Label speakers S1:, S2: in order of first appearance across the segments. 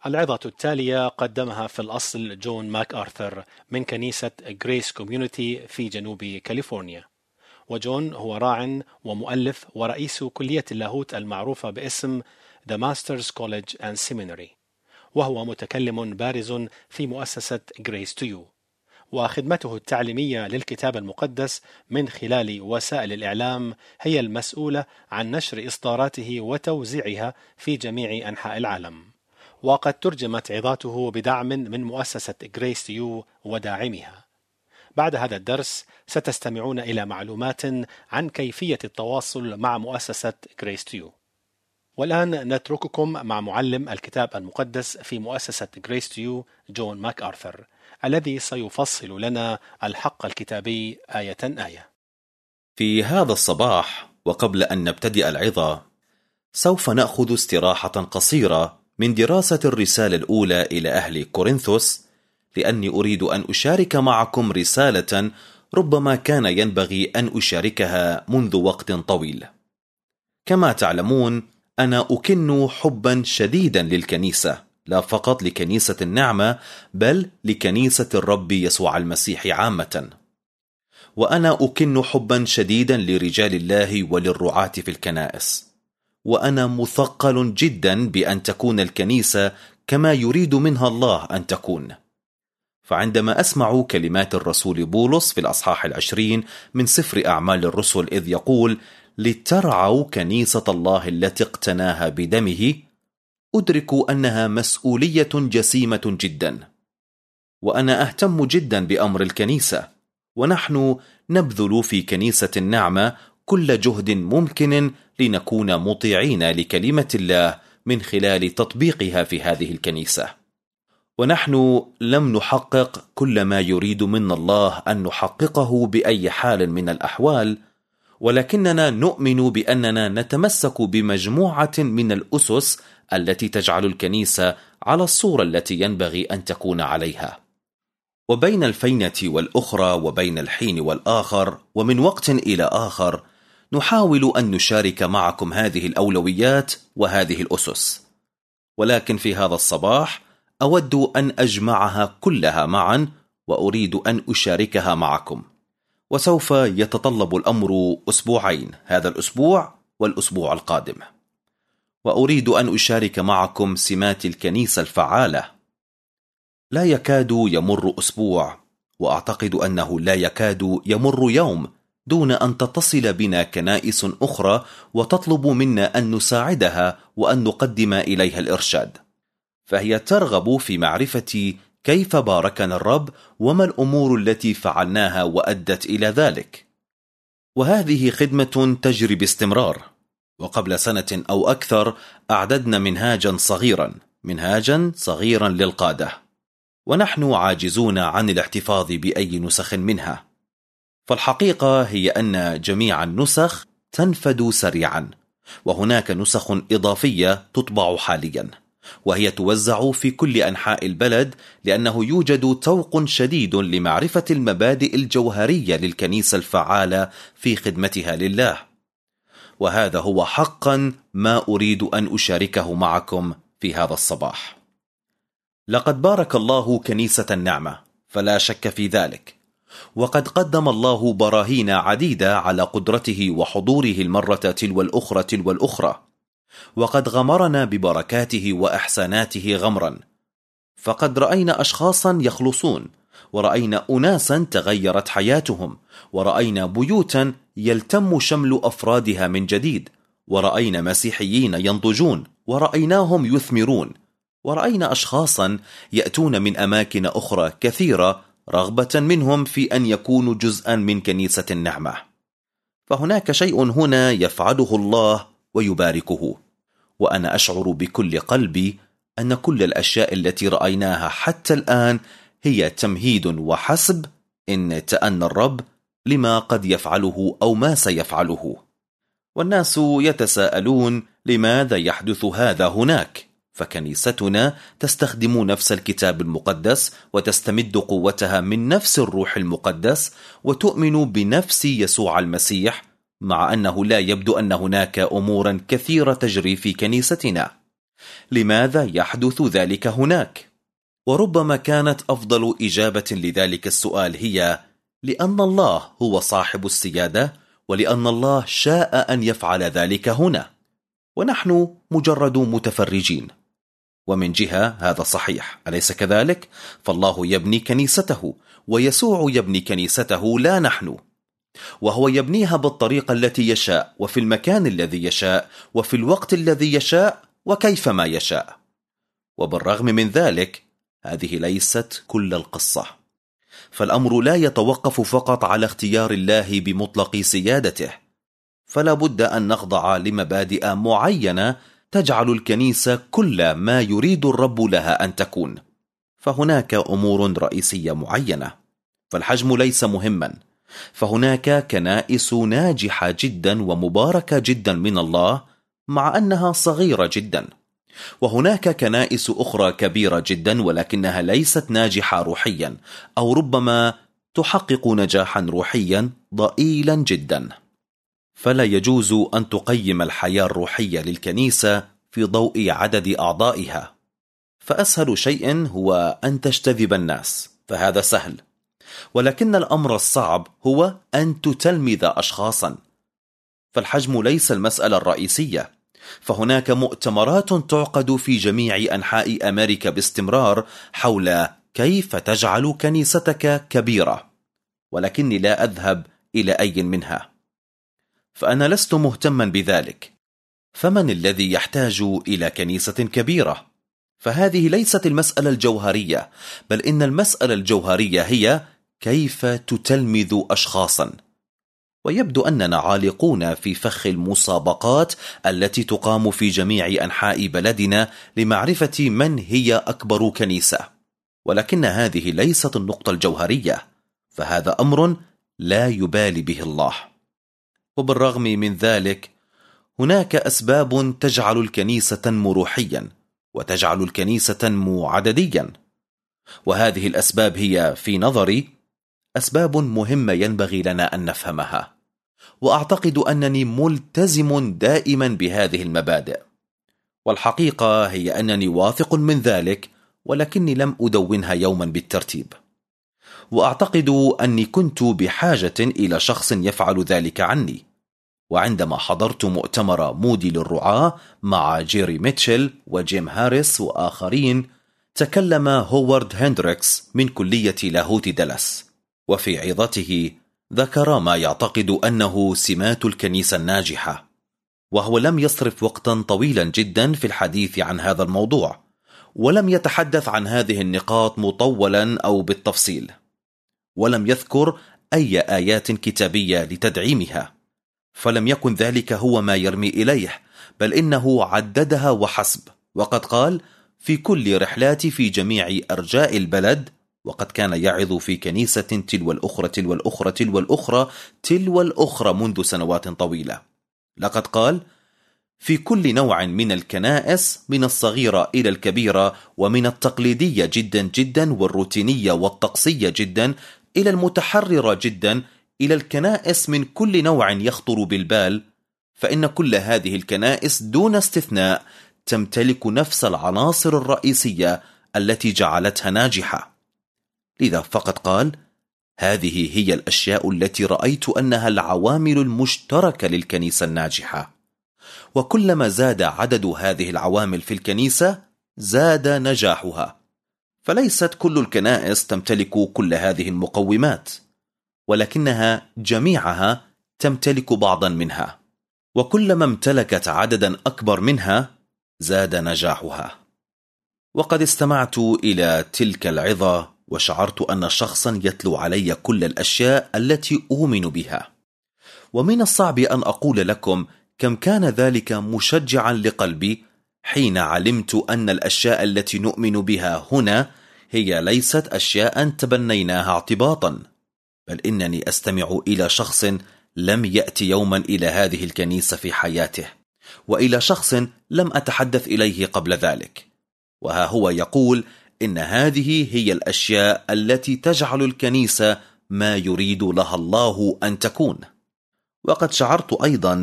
S1: العظة التالية قدمها في الأصل جون ماك آرثر من كنيسة غريس كوميونيتي في جنوب كاليفورنيا. وجون هو راع ومؤلف ورئيس كلية اللاهوت المعروفة باسم The Masters College and Seminary، وهو متكلم بارز في مؤسسة Grace to You، وخدمته التعليمية للكتاب المقدس من خلال وسائل الإعلام هي المسؤولة عن نشر إصداراته وتوزيعها في جميع أنحاء العالم. وقد ترجمت عظاته بدعم من مؤسسة Grace to You وداعمها. بعد هذا الدرس ستستمعون إلى معلومات عن كيفية التواصل مع مؤسسة Grace to You. والآن نترككم مع معلم الكتاب المقدس في مؤسسة Grace to You جون ماك آرثر، الذي سيفصل لنا الحق الكتابي آية آية.
S2: في هذا الصباح وقبل أن نبتدئ العظة سوف نأخذ استراحة قصيرة من دراسة الرسالة الأولى إلى أهل كورنثوس، لأني أريد أن أشارك معكم رسالة ربما كان ينبغي أن أشاركها منذ وقت طويل. كما تعلمون أنا أكن حبا شديدا للكنيسة، لا فقط لكنيسة النعمة بل لكنيسة الرب يسوع المسيح عامة. وأنا أكن حبا شديدا لرجال الله وللرعاة في الكنائس، وأنا مثقل جدا بأن تكون الكنيسة كما يريد منها الله أن تكون. فعندما أسمع كلمات الرسول بولس في الأصحاح 20 من سفر أعمال الرسل إذ يقول لترعوا كنيسة الله التي اقتناها بدمه، أدرك أنها مسؤولية جسيمة جدا. وأنا أهتم جدا بأمر الكنيسة، ونحن نبذل في كنيسة النعمة كل جهد ممكن لنكون مطيعين لكلمة الله من خلال تطبيقها في هذه الكنيسة. ونحن لم نحقق كل ما يريد منا الله أن نحققه بأي حال من الأحوال، ولكننا نؤمن بأننا نتمسك بمجموعة من الأسس التي تجعل الكنيسة على الصورة التي ينبغي أن تكون عليها. وبين الفينة والأخرى وبين الحين والآخر ومن وقت إلى آخر نحاول أن نشارك معكم هذه الأولويات وهذه الأسس، ولكن في هذا الصباح أود أن أجمعها كلها معا وأريد أن أشاركها معكم. وسوف يتطلب الأمر أسبوعين، هذا الأسبوع والأسبوع القادم. وأريد أن أشارك معكم سمات الكنيسة الفعالة. لا يكاد يمر أسبوع، وأعتقد أنه لا يكاد يمر يوم دون أن تتصل بنا كنائس أخرى وتطلب منا أن نساعدها وأن نقدم إليها الإرشاد. فهي ترغب في معرفة كيف باركنا الرب وما الأمور التي فعلناها وأدت إلى ذلك. وهذه خدمة تجري باستمرار. وقبل سنة أو أكثر أعددنا منهاجا صغيرا للقادة، ونحن عاجزون عن الاحتفاظ بأي نسخ منها. فالحقيقة هي أن جميع النسخ تنفد سريعا، وهناك نسخ إضافية تطبع حاليا، وهي توزع في كل أنحاء البلد، لأنه يوجد توق شديد لمعرفة المبادئ الجوهرية للكنيسة الفعالة في خدمتها لله. وهذا هو حقا ما أريد أن أشاركه معكم في هذا الصباح. لقد بارك الله كنيسة النعمة، فلا شك في ذلك، وقد قدم الله براهين عديدة على قدرته وحضوره المرة تلو الأخرى، وقد غمرنا ببركاته وإحساناته غمرا. فقد رأينا أشخاصا يخلصون، ورأينا أناسا تغيرت حياتهم، ورأينا بيوتا يلتم شمل أفرادها من جديد، ورأينا مسيحيين ينضجون ورأيناهم يثمرون، ورأينا أشخاصا يأتون من أماكن أخرى كثيرة رغبة منهم في أن يكونوا جزءا من كنيسة النعمة. فهناك شيء هنا يفعله الله ويباركه، وأنا أشعر بكل قلبي أن كل الأشياء التي رأيناها حتى الآن هي تمهيد وحسب إن تأنى الرب لما قد يفعله أو ما سيفعله. والناس يتساءلون لماذا يحدث هذا هناك، فكنيستنا تستخدم نفس الكتاب المقدس وتستمد قوتها من نفس الروح المقدس وتؤمن بنفس يسوع المسيح، مع أنه لا يبدو أن هناك أمورا كثيرة تجري في كنيستنا. لماذا يحدث ذلك هناك؟ وربما كانت أفضل إجابة لذلك السؤال هي: لأن الله هو صاحب السيادة، ولأن الله شاء أن يفعل ذلك هنا، ونحن مجرد متفرجين. ومن جهة هذا صحيح، أليس كذلك؟ فالله يبني كنيسته، ويسوع يبني كنيسته لا نحن، وهو يبنيها بالطريقة التي يشاء، وفي المكان الذي يشاء، وفي الوقت الذي يشاء، وكيفما يشاء. وبالرغم من ذلك هذه ليست كل القصة، فالأمر لا يتوقف فقط على اختيار الله بمطلق سيادته، فلا بد أن نخضع لمبادئ معينة تجعل الكنيسة كل ما يريد الرب لها أن تكون. فهناك أمور رئيسية معينة، فالحجم ليس مهما، فهناك كنائس ناجحة جدا ومباركة جدا من الله مع أنها صغيرة جدا، وهناك كنائس أخرى كبيرة جدا ولكنها ليست ناجحة روحيا، أو ربما تحقق نجاحا روحيا ضئيلا جدا. فلا يجوز أن تقيم الحياة الروحية للكنيسة في ضوء عدد أعضائها، فأسهل شيء هو أن تجتذب الناس، فهذا سهل، ولكن الأمر الصعب هو أن تتلمذ أشخاصا. فالحجم ليس المسألة الرئيسية، فهناك مؤتمرات تعقد في جميع أنحاء أمريكا باستمرار حول كيف تجعل كنيستك كبيرة، ولكني لا أذهب إلى أي منها، فأنا لست مهتما بذلك. فمن الذي يحتاج إلى كنيسة كبيرة؟ فهذه ليست المسألة الجوهرية، بل إن المسألة الجوهرية هي كيف تتلمذ أشخاصا. ويبدو أننا عالقون في فخ المسابقات التي تقام في جميع أنحاء بلدنا لمعرفة من هي أكبر كنيسة، ولكن هذه ليست النقطة الجوهرية، فهذا أمر لا يبالي به الله. وبالرغم من ذلك هناك أسباب تجعل الكنيسة مروحيا وتجعل الكنيسة عدديا، وهذه الأسباب هي في نظري أسباب مهمة ينبغي لنا أن نفهمها، وأعتقد أنني ملتزم دائما بهذه المبادئ، والحقيقة هي أنني واثق من ذلك، ولكني لم أدونها يوما بالترتيب. وأعتقد أني كنت بحاجة إلى شخص يفعل ذلك عني، وعندما حضرت مؤتمر مودي للرعاة مع جيري ميتشل وجيم هاريس وآخرين، تكلم هوارد هندريكس من كلية لاهوت دالاس، وفي عظته ذكر ما يعتقد أنه سمات الكنيسة الناجحة، وهو لم يصرف وقتا طويلا جدا في الحديث عن هذا الموضوع، ولم يتحدث عن هذه النقاط مطولا أو بالتفصيل، ولم يذكر أي آيات كتابية لتدعيمها، فلم يكن ذلك هو ما يرمي إليه، بل إنه عددها وحسب. وقد قال: في كل رحلاتي في جميع أرجاء البلد، وقد كان يعظ في كنيسة تلو الأخرى تلو الأخرى تلو الأخرى تلو الأخرى منذ سنوات طويلة. لقد قال: في كل نوع من الكنائس، من الصغيرة إلى الكبيرة، ومن التقليدية جدا جدا والروتينية والطقسية جدا إلى المتحررة جدا، إلى الكنائس من كل نوع يخطر بالبال، فإن كل هذه الكنائس دون استثناء تمتلك نفس العناصر الرئيسية التي جعلتها ناجحة. لذا فقط قال: هذه هي الأشياء التي رأيت أنها العوامل المشتركة للكنيسة الناجحة، وكلما زاد عدد هذه العوامل في الكنيسة زاد نجاحها. فليست كل الكنائس تمتلك كل هذه المقومات، ولكنها جميعها تمتلك بعضا منها، وكلما امتلكت عددا أكبر منها زاد نجاحها. وقد استمعت إلى تلك العظة وشعرت أن شخصا يتلو علي كل الأشياء التي أؤمن بها، ومن الصعب أن أقول لكم كم كان ذلك مشجعا لقلبي حين علمت أن الأشياء التي نؤمن بها هنا هي ليست أشياء تبنيناها اعتباطا، بل إنني أستمع إلى شخص لم يأتي يوما إلى هذه الكنيسة في حياته، وإلى شخص لم أتحدث إليه قبل ذلك، وها هو يقول إن هذه هي الأشياء التي تجعل الكنيسة ما يريد لها الله أن تكون. وقد شعرت أيضا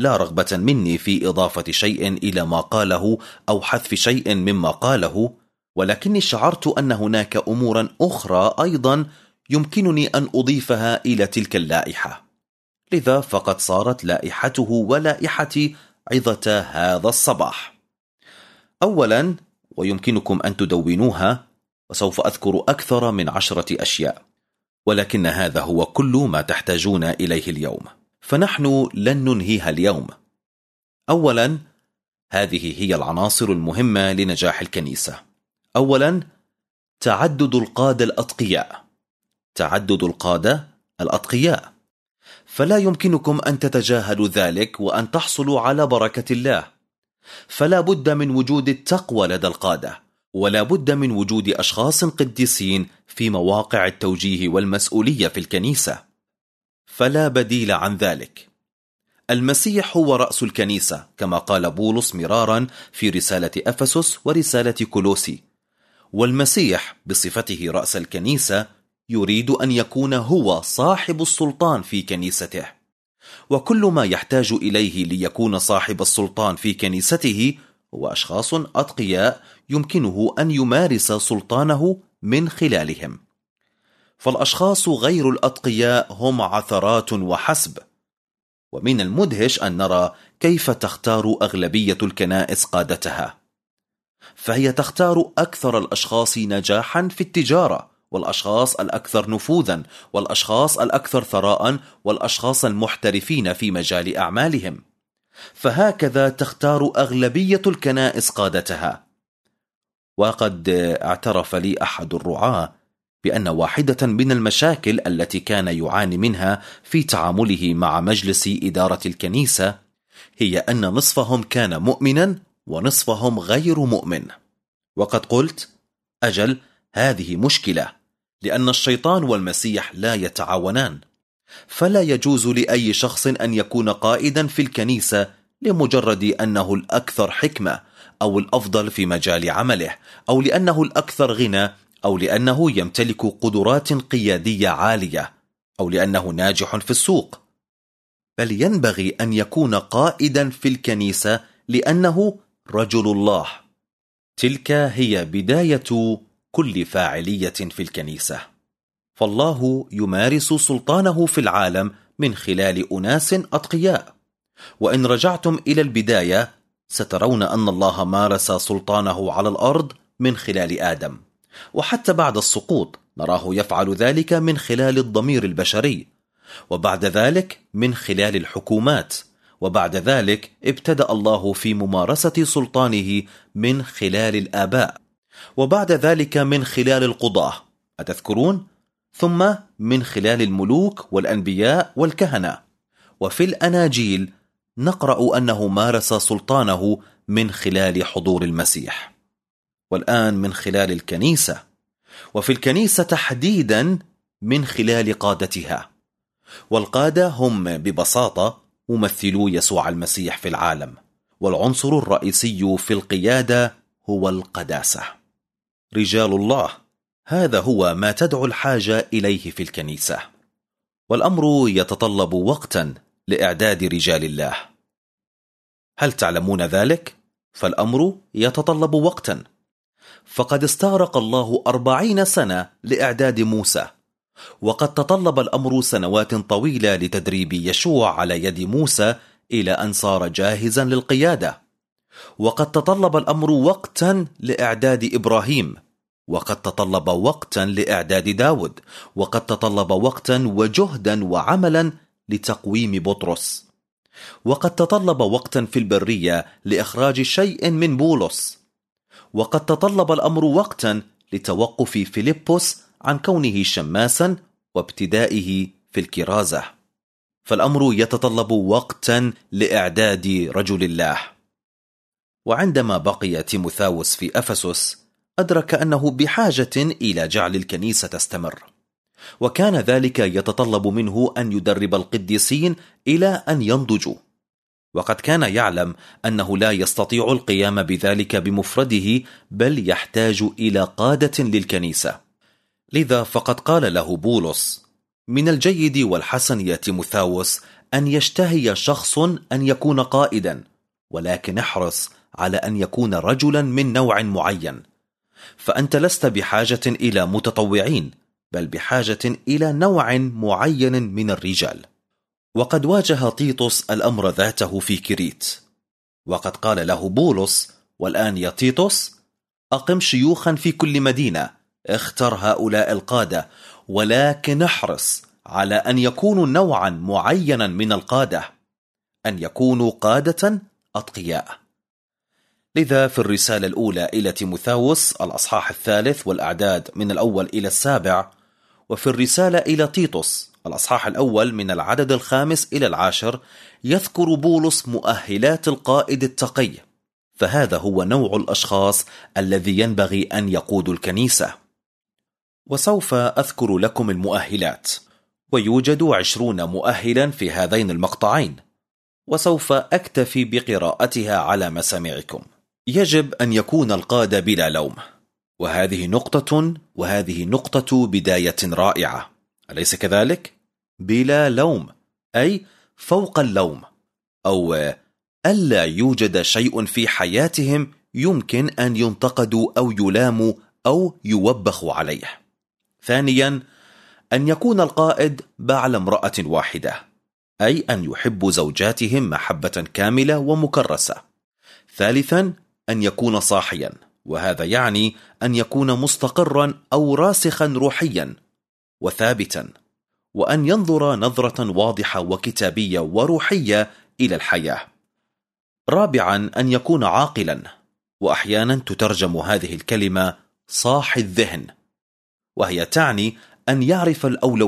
S2: لا رغبة مني في إضافة شيء إلى ما قاله أو حذف شيء مما قاله، ولكني شعرت أن هناك أمورا أخرى أيضا يمكنني أن أضيفها إلى تلك اللائحة، لذا فقد صارت لائحته ولائحتي عظة هذا الصباح. أولا، ويمكنكم أن تدونوها، وسوف أذكر أكثر من 10 أشياء، ولكن هذا هو كل ما تحتاجون إليه اليوم، فنحن لن ننهيها اليوم. أولا، هذه هي العناصر المهمة لنجاح الكنيسة. أولا، تعدد القادة الأتقياء. تعدد القادة الأتقياء، فلا يمكنكم أن تتجاهلوا ذلك وأن تحصلوا على بركة الله. فلا بد من وجود التقوى لدى القادة، ولا بد من وجود أشخاص قديسين في مواقع التوجيه والمسؤولية في الكنيسة، فلا بديل عن ذلك. المسيح هو رأس الكنيسة كما قال بولس مرارا في رسالة أفسس ورسالة كولوسي، والمسيح بصفته رأس الكنيسة يريد أن يكون هو صاحب السلطان في كنيسته، وكل ما يحتاج إليه ليكون صاحب السلطان في كنيسته هو أشخاص أتقياء يمكنه أن يمارس سلطانه من خلالهم. فالأشخاص غير الأتقياء هم عثرات وحسب، ومن المدهش أن نرى كيف تختار أغلبية الكنائس قادتها، فهي تختار أكثر الأشخاص نجاحا في التجارة، والأشخاص الأكثر نفوذا، والأشخاص الأكثر ثراء، والأشخاص المحترفين في مجال أعمالهم، فهكذا تختار أغلبية الكنائس قادتها. وقد اعترف لي أحد الرعاة بأن واحدة من المشاكل التي كان يعاني منها في تعامله مع مجلس إدارة الكنيسة هي أن نصفهم كان مؤمنا ونصفهم غير مؤمن. وقد قلت: أجل، هذه مشكلة، لأن الشيطان والمسيح لا يتعاونان، فلا يجوز لأي شخص أن يكون قائدا في الكنيسة لمجرد أنه الأكثر حكمة أو الأفضل في مجال عمله أو لأنه الأكثر غنى أو لأنه يمتلك قدرات قيادية عالية أو لأنه ناجح في السوق، بل ينبغي أن يكون قائدا في الكنيسة لأنه رجل الله. تلك هي بداية كل فاعلية في الكنيسة، فالله يمارس سلطانه في العالم من خلال أناس أتقياء. وإن رجعتم إلى البداية سترون أن الله مارس سلطانه على الأرض من خلال آدم، وحتى بعد السقوط نراه يفعل ذلك من خلال الضمير البشري، وبعد ذلك من خلال الحكومات، وبعد ذلك ابتدأ الله في ممارسة سلطانه من خلال الآباء، وبعد ذلك من خلال القضاة، أتذكرون؟ ثم من خلال الملوك والأنبياء والكهنة. وفي الأناجيل نقرأ أنه مارس سلطانه من خلال حضور المسيح، والآن من خلال الكنيسة، وفي الكنيسة تحديدا من خلال قادتها. والقادة هم ببساطة ممثلو يسوع المسيح في العالم، والعنصر الرئيسي في القيادة هو القداسة. رجال الله، هذا هو ما تدعو الحاجة إليه في الكنيسة، والأمر يتطلب وقتا لإعداد رجال الله. هل تعلمون ذلك؟ فالأمر يتطلب وقتا، فقد استغرق الله 40 سنة لإعداد موسى، وقد تطلب الأمر سنوات طويلة لتدريب يشوع على يد موسى إلى أن صار جاهزا للقيادة، وقد تطلب الأمر وقتا لإعداد إبراهيم، وقد تطلب وقتا لإعداد داود، وقد تطلب وقتا وجهدا وعملا لتقويم بطرس، وقد تطلب وقتا في البرية لإخراج شيء من بولس، وقد تطلب الأمر وقتا لتوقف فيلبس عن كونه شماسا وابتدائه في الكرازة. فالأمر يتطلب وقتا لإعداد رجل الله. وعندما بقي تيموثاوس في أفسس أدرك أنه بحاجة إلى جعل الكنيسة تستمر، وكان ذلك يتطلب منه أن يدرب القديسين إلى أن ينضجوا، وقد كان يعلم أنه لا يستطيع القيام بذلك بمفرده، بل يحتاج إلى قادة للكنيسة. لذا فقد قال له بولس: من الجيد والحسن يا تيموثاوس أن يشتهي شخص أن يكون قائدا، ولكن احرص على أن يكون رجلا من نوع معين، فأنت لست بحاجة إلى متطوعين، بل بحاجة إلى نوع معين من الرجال. وقد واجه تيتوس الأمر ذاته في كريت، وقد قال له بولس: والآن يا تيتوس أقم شيوخا في كل مدينة، اختر هؤلاء القادة، ولكن احرص على أن يكونوا نوعا معينا من القادة، أن يكونوا قادة أتقياء. لذا في الرسالة الأولى إلى تيموثاوس الأصحاح 3 والأعداد من 1 إلى 7، وفي الرسالة إلى تيتوس الأصحاح 1 من العدد 5 إلى 10، يذكر بولس مؤهلات القائد التقي، فهذا هو نوع الأشخاص الذي ينبغي أن يقودوا الكنيسة. وسوف أذكر لكم المؤهلات، ويوجد 20 مؤهلا في هذين المقطعين، وسوف أكتفي بقراءتها على مسامعكم. يجب أن يكون القادة بلا لوم، وهذه نقطة بداية رائعة، أليس كذلك؟ بلا لوم، أي فوق اللوم، أو ألا يوجد شيء في حياتهم يمكن أن ينتقدوا أو يلاموا أو يوبخوا عليه. ثانيا، أن يكون القائد بعل امرأة واحدة، أي أن يحب زوجاتهم محبة كاملة ومكرسة. ثالثا، أن يكون صاحيا، وهذا يعني أن يكون مستقرا أو راسخا روحيا وثابتا، وأن ينظر نظرة واضحة وكتابية وروحية إلى الحياة. رابعا، أن يكون عاقلا، وأحيانا تترجم هذه الكلمة صاحي الذهن، وهي تعني أن يعرف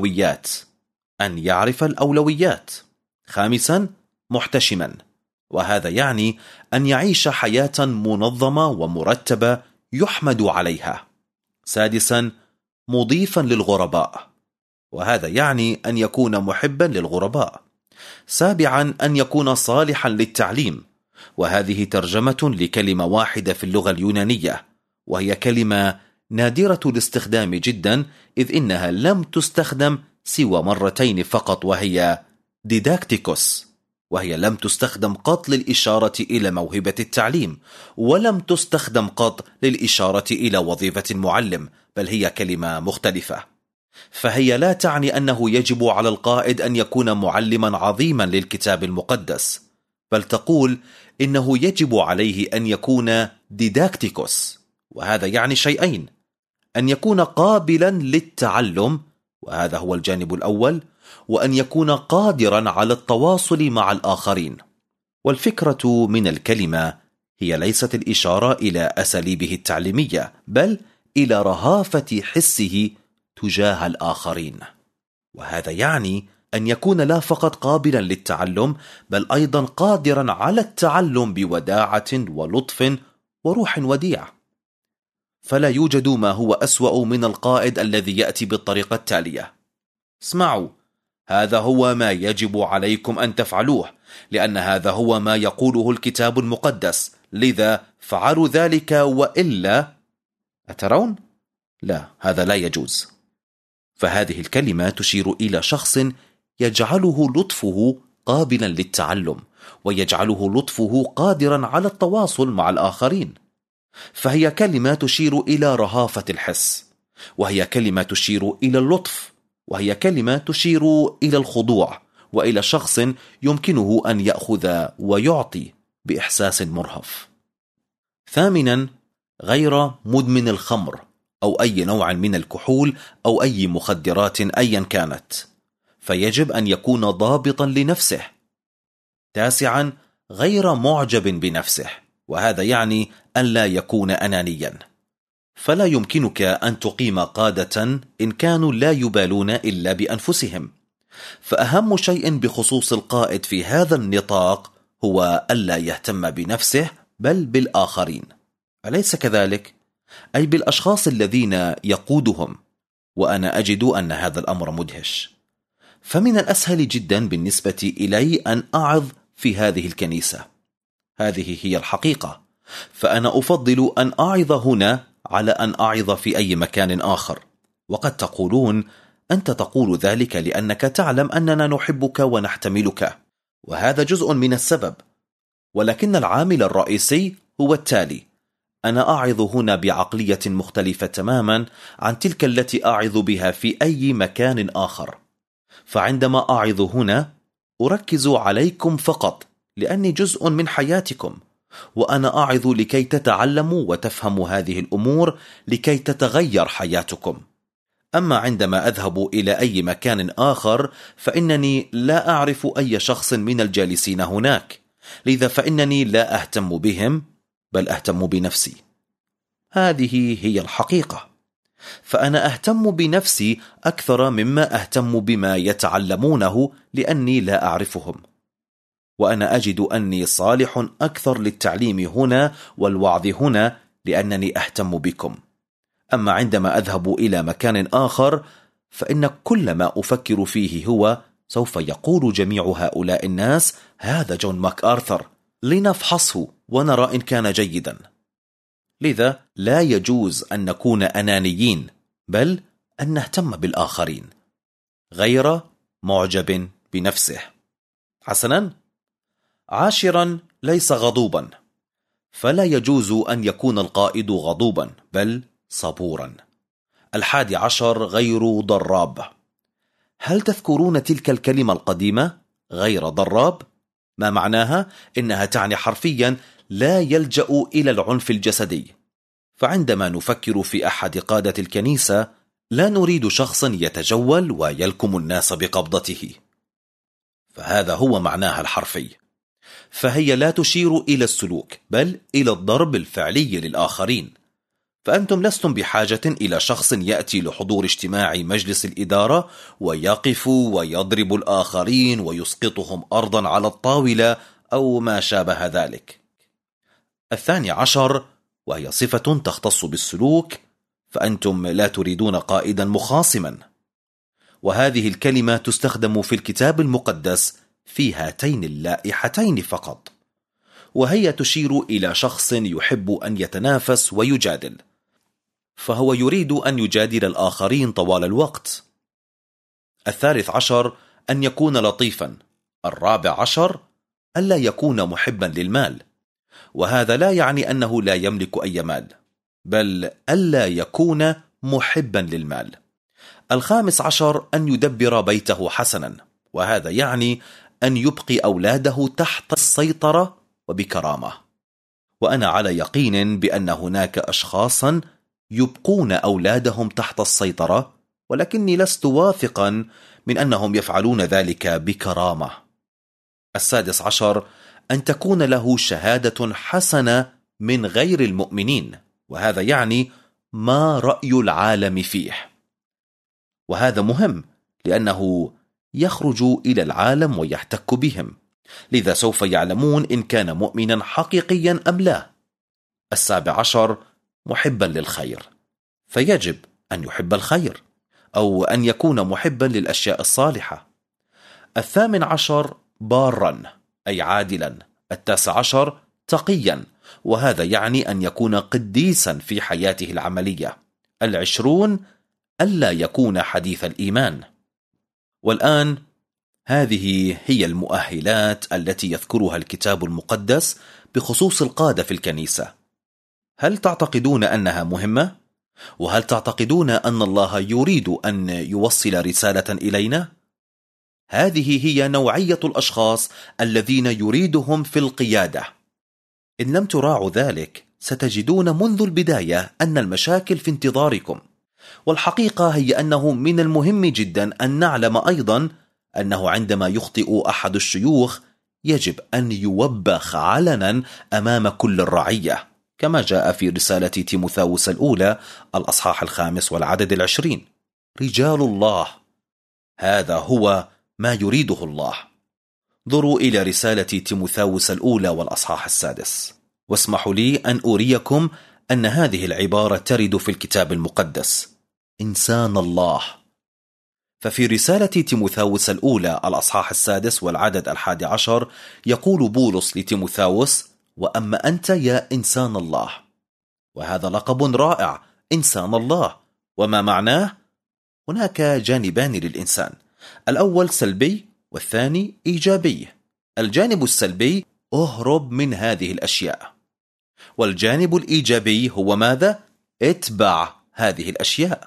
S2: الأولويات. خامسا، محتشما، وهذا يعني أن يعيش حياة منظمة ومرتبة يحمد عليها. سادسا، مضيفا للغرباء، وهذا يعني أن يكون محبا للغرباء. سابعا، أن يكون صالحا للتعليم، وهذه ترجمة لكلمة واحدة في اللغة اليونانية، وهي كلمة نادرة الاستخدام جدا، إذ إنها لم تستخدم سوى مرتين فقط، وهي ديداكتيكوس، وهي لم تستخدم قط للإشارة إلى موهبة التعليم، ولم تستخدم قط للإشارة إلى وظيفة المعلم، بل هي كلمة مختلفة. فهي لا تعني أنه يجب على القائد أن يكون معلما عظيما للكتاب المقدس، بل تقول إنه يجب عليه أن يكون ديداكتيكوس، وهذا يعني شيئين: أن يكون قابلا للتعلم، وهذا هو الجانب الأول، وأن يكون قادرا على التواصل مع الآخرين. والفكرة من الكلمة هي ليست الإشارة إلى أساليبه التعليمية، بل إلى رهافة حسه تجاه الآخرين، وهذا يعني أن يكون لا فقط قابلا للتعلم، بل أيضا قادرا على التعلم بوداعة ولطف وروح وديع. فلا يوجد ما هو أسوأ من القائد الذي يأتي بالطريقة التالية: اسمعوا، هذا هو ما يجب عليكم أن تفعلوه، لأن هذا هو ما يقوله الكتاب المقدس، لذا فعلوا ذلك وإلا. أترون؟ لا، هذا لا يجوز. فهذه الكلمة تشير إلى شخص يجعله لطفه قابلا للتعلم، ويجعله لطفه قادرا على التواصل مع الآخرين. فهي كلمة تشير إلى رهافة الحس، وهي كلمة تشير إلى اللطف، وهي كلمة تشير إلى الخضوع، وإلى شخص يمكنه أن يأخذ ويعطي بإحساس مرهف. ثامنا، غير مدمن الخمر أو أي نوع من الكحول أو أي مخدرات أيا كانت، فيجب أن يكون ضابطا لنفسه. تاسعا، غير معجب بنفسه، وهذا يعني أن لا يكون أنانيا، فلا يمكنك أن تقيم قادة إن كانوا لا يبالون إلا بأنفسهم. فأهم شيء بخصوص القائد في هذا النطاق هو ألا يهتم بنفسه بل بالآخرين، أليس كذلك؟ أي بالأشخاص الذين يقودهم. وأنا أجد أن هذا الأمر مدهش. فمن الأسهل جدا بالنسبة إلي أن أعظ في هذه الكنيسة، هذه هي الحقيقة، فأنا أفضل أن أعظ هنا على أن أعظ في أي مكان آخر. وقد تقولون: أنت تقول ذلك لأنك تعلم أننا نحبك ونحتملك، وهذا جزء من السبب، ولكن العامل الرئيسي هو التالي: أنا أعظ هنا بعقلية مختلفة تماما عن تلك التي أعظ بها في أي مكان آخر. فعندما أعظ هنا أركز عليكم فقط لأني جزء من حياتكم، وأنا أعظ لكي تتعلموا وتفهموا هذه الأمور لكي تتغير حياتكم. أما عندما أذهب إلى أي مكان آخر فإنني لا أعرف أي شخص من الجالسين هناك، لذا فإنني لا أهتم بهم بل أهتم بنفسي. هذه هي الحقيقة. فأنا أهتم بنفسي أكثر مما أهتم بما يتعلمونه لأني لا أعرفهم، وأنا أجد أني صالح أكثر للتعليم هنا والوعظ هنا لأنني أهتم بكم. أما عندما أذهب إلى مكان آخر فإن كل ما أفكر فيه هو: سوف يقول جميع هؤلاء الناس هذا جون ماك آرثر، لنفحصه ونرى إن كان جيدا. لذا لا يجوز أن نكون أنانيين، بل أن نهتم بالآخرين غير معجب بنفسه. حسنا، 10 ليس غضوبا، فلا يجوز أن يكون القائد غضوبا بل صبورا. 11 غير ضراب. هل تذكرون تلك الكلمة القديمة غير ضراب؟ ما معناها؟ إنها تعني حرفيا لا يلجأ إلى العنف الجسدي. فعندما نفكر في أحد قادة الكنيسة لا نريد شخصا يتجول ويلكم الناس بقبضته، فهذا هو معناها الحرفي. فهي لا تشير إلى السلوك بل إلى الضرب الفعلي للآخرين. فأنتم لستم بحاجة إلى شخص يأتي لحضور اجتماع مجلس الإدارة ويقف ويضرب الآخرين ويسقطهم أرضا على الطاولة أو ما شابه ذلك. 12 وهي صفة تختص بالسلوك، فأنتم لا تريدون قائدا مخاصما، وهذه الكلمة تستخدم في الكتاب المقدس في هاتين اللائحتين فقط، وهي تشير إلى شخص يحب أن يتنافس ويجادل، فهو يريد أن يجادل الآخرين طوال الوقت. 13 أن يكون لطيفا. 14 ألا يكون محبا للمال، وهذا لا يعني أنه لا يملك أي مال، بل ألا يكون محبا للمال. 15 أن يدبر بيته حسنا، وهذا يعني أن يبقي أولاده تحت السيطرة وبكرامة. وأنا على يقين بأن هناك أشخاصا يبقون أولادهم تحت السيطرة، ولكني لست واثقا من أنهم يفعلون ذلك بكرامة. 16 أن تكون له شهادة حسنة من غير المؤمنين، وهذا يعني ما رأي العالم فيه. وهذا مهم لأنه يخرج إلى العالم ويحتك بهم، لذا سوف يعلمون إن كان مؤمنا حقيقيا أم لا. 17 محبا للخير، فيجب أن يحب الخير أو أن يكون محبا للأشياء الصالحة. 18 بارا أي عادلا. 19 تقيا، وهذا يعني أن يكون قديسا في حياته العملية. 20 ألا يكون حديث الإيمان. والآن هذه هي المؤهلات التي يذكرها الكتاب المقدس بخصوص القادة في الكنيسة. هل تعتقدون أنها مهمة؟ وهل تعتقدون أن الله يريد أن يوصل رسالة إلينا؟ هذه هي نوعية الأشخاص الذين يريدهم في القيادة. إن لم تراعوا ذلك ستجدون منذ البداية أن المشاكل في انتظاركم. والحقيقة هي أنه من المهم جدا أن نعلم أيضا أنه عندما يخطئ أحد الشيوخ يجب أن يوبخ علنا أمام كل الرعية، كما جاء في رسالة تيموثاوس الأولى الأصحاح 5 والعدد 20. رجال الله، هذا هو ما يريده الله. انظروا إلى رسالة تيموثاوس الأولى والأصحاح 6، واسمحوا لي أن أريكم أن هذه العبارة ترد في الكتاب المقدس: إنسان الله. ففي رسالة تيموثاوس الأولى الأصحاح 6 والعدد 11 يقول بولس لتيموثاوس: وأما أنت يا إنسان الله. وهذا لقب رائع، إنسان الله. وما معناه؟ هناك جانبان للإنسان، الأول سلبي والثاني إيجابي. الجانب السلبي اهرب من هذه الأشياء، والجانب الإيجابي هو ماذا؟ اتبع هذه الأشياء.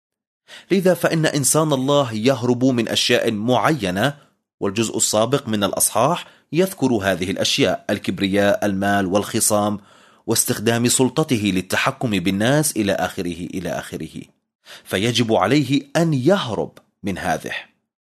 S2: لذا فإن إنسان الله يهرب من أشياء معينة، والجزء السابق من الأصحاح يذكر هذه الأشياء: الكبرياء، المال، والخصام، واستخدام سلطته للتحكم بالناس إلى آخره إلى آخره. فيجب عليه أن يهرب من هذه،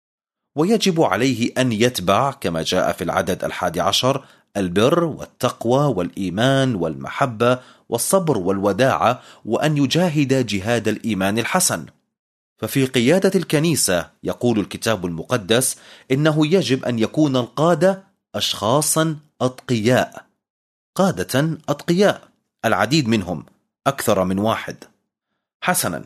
S2: ويجب عليه أن يتبع كما جاء في العدد 11 البر والتقوى والإيمان والمحبة والصبر والوداعة، وأن يجاهد جهاد الإيمان الحسن. ففي قيادة الكنيسة يقول الكتاب المقدس إنه يجب أن يكون القادة أشخاصا أتقياء، قادة أتقياء، العديد منهم، أكثر من واحد. حسنا،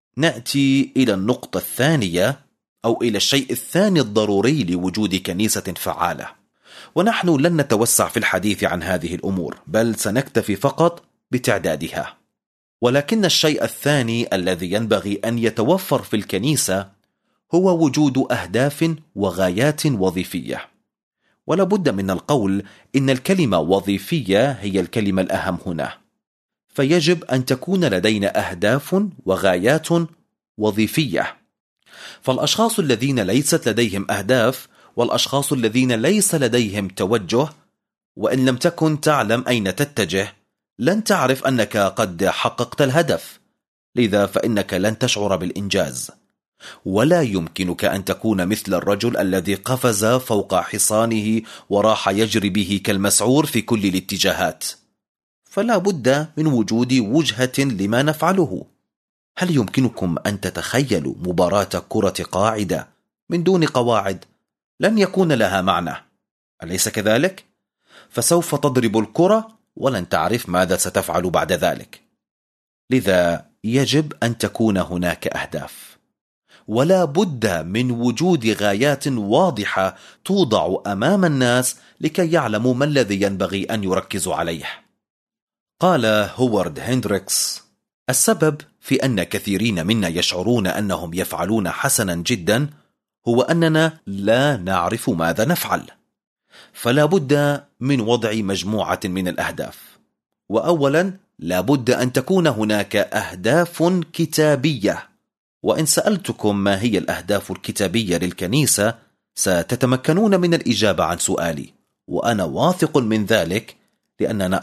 S2: نأتي إلى النقطة الثانية، أو إلى الشيء الثاني الضروري لوجود كنيسة فعالة. ونحن لن نتوسع في الحديث عن هذه الأمور، بل سنكتفي فقط بتعدادها. ولكن الشيء الثاني الذي ينبغي أن يتوفر في الكنيسة هو وجود أهداف وغايات وظيفية. ولا بد من القول إن الكلمة وظيفية هي الكلمة الأهم هنا، فيجب أن تكون لدينا أهداف وغايات وظيفية. فالأشخاص الذين ليست لديهم أهداف، والأشخاص الذين ليس لديهم توجه، وإن لم تكن تعلم أين تتجه، لن تعرف أنك قد حققت الهدف. لذا فإنك لن تشعر بالإنجاز، ولا يمكنك أن تكون مثل الرجل الذي قفز فوق حصانه وراح يجري به كالمسعور في كل الاتجاهات. فلا بد من وجود وجهة لما نفعله. هل يمكنكم أن تتخيلوا مباراة كرة قاعدة من دون قواعد؟ لن يكون لها معنى، أليس كذلك؟ فسوف تضرب الكرة ولن تعرف ماذا ستفعل بعد ذلك. لذا يجب أن تكون هناك أهداف، ولا بد من وجود غايات واضحة توضع أمام الناس لكي يعلموا ما الذي ينبغي أن يركزوا عليه. قال هوارد هندريكس: السبب في أن كثيرين منا يشعرون أنهم يفعلون حسنا جدا هو أننا لا نعرف ماذا نفعل. فلا بد من وضع مجموعة من الأهداف. وأولا لا بد أن تكون هناك أهداف كتابية. وإن سألتكم ما هي الأهداف الكتابية للكنيسة ستتمكنون من الإجابة عن سؤالي، وأنا واثق من ذلك لأننا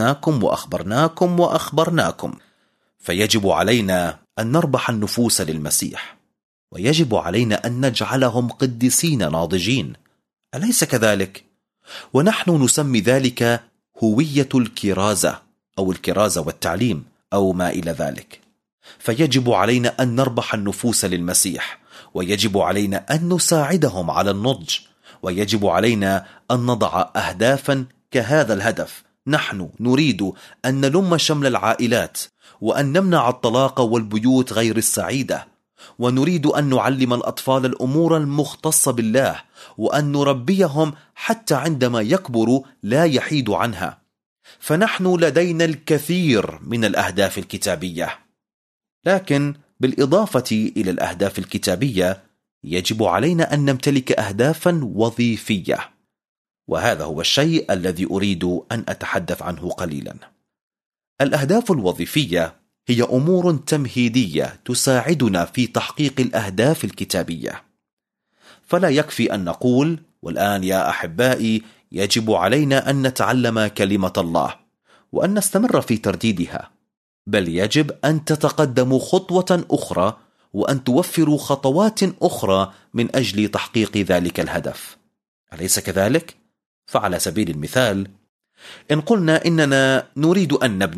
S2: أخبرناكم. فيجب علينا أن نربح النفوس للمسيح، ويجب علينا أن نجعلهم قديسين ناضجين، أليس كذلك؟ ونحن نسمي ذلك هوية الكرازة أو الكرازة والتعليم أو ما إلى ذلك. فيجب علينا أن نربح النفوس للمسيح، ويجب علينا أن نساعدهم على النضج، ويجب علينا أن نضع أهدافا كهذا الهدف. نحن نريد أن نلم شمل العائلات، وأن نمنع الطلاق والبيوت غير السعيدة، ونريد أن نعلم الأطفال الأمور المختصة بالله، وأن نربيهم حتى عندما يكبروا لا يحيدوا عنها. فنحن لدينا الكثير من الأهداف الكتابية، لكن بالإضافة إلى الأهداف الكتابية يجب علينا أن نمتلك أهدافا وظيفية، وهذا هو الشيء الذي أريد أن أتحدث عنه قليلا. الأهداف الوظيفية هي أمور تمهيدية تساعدنا في تحقيق الأهداف الكتابية. فلا يكفي أن نقول: والآن يا أحبائي يجب علينا أن نتعلم كلمة الله وأن نستمر في ترديدها، بل يجب أن تتقدموا خطوة أخرى وأن توفروا خطوات أخرى من أجل تحقيق ذلك الهدف، أليس كذلك؟ فعلى سبيل المثال، إن قلنا إننا نريد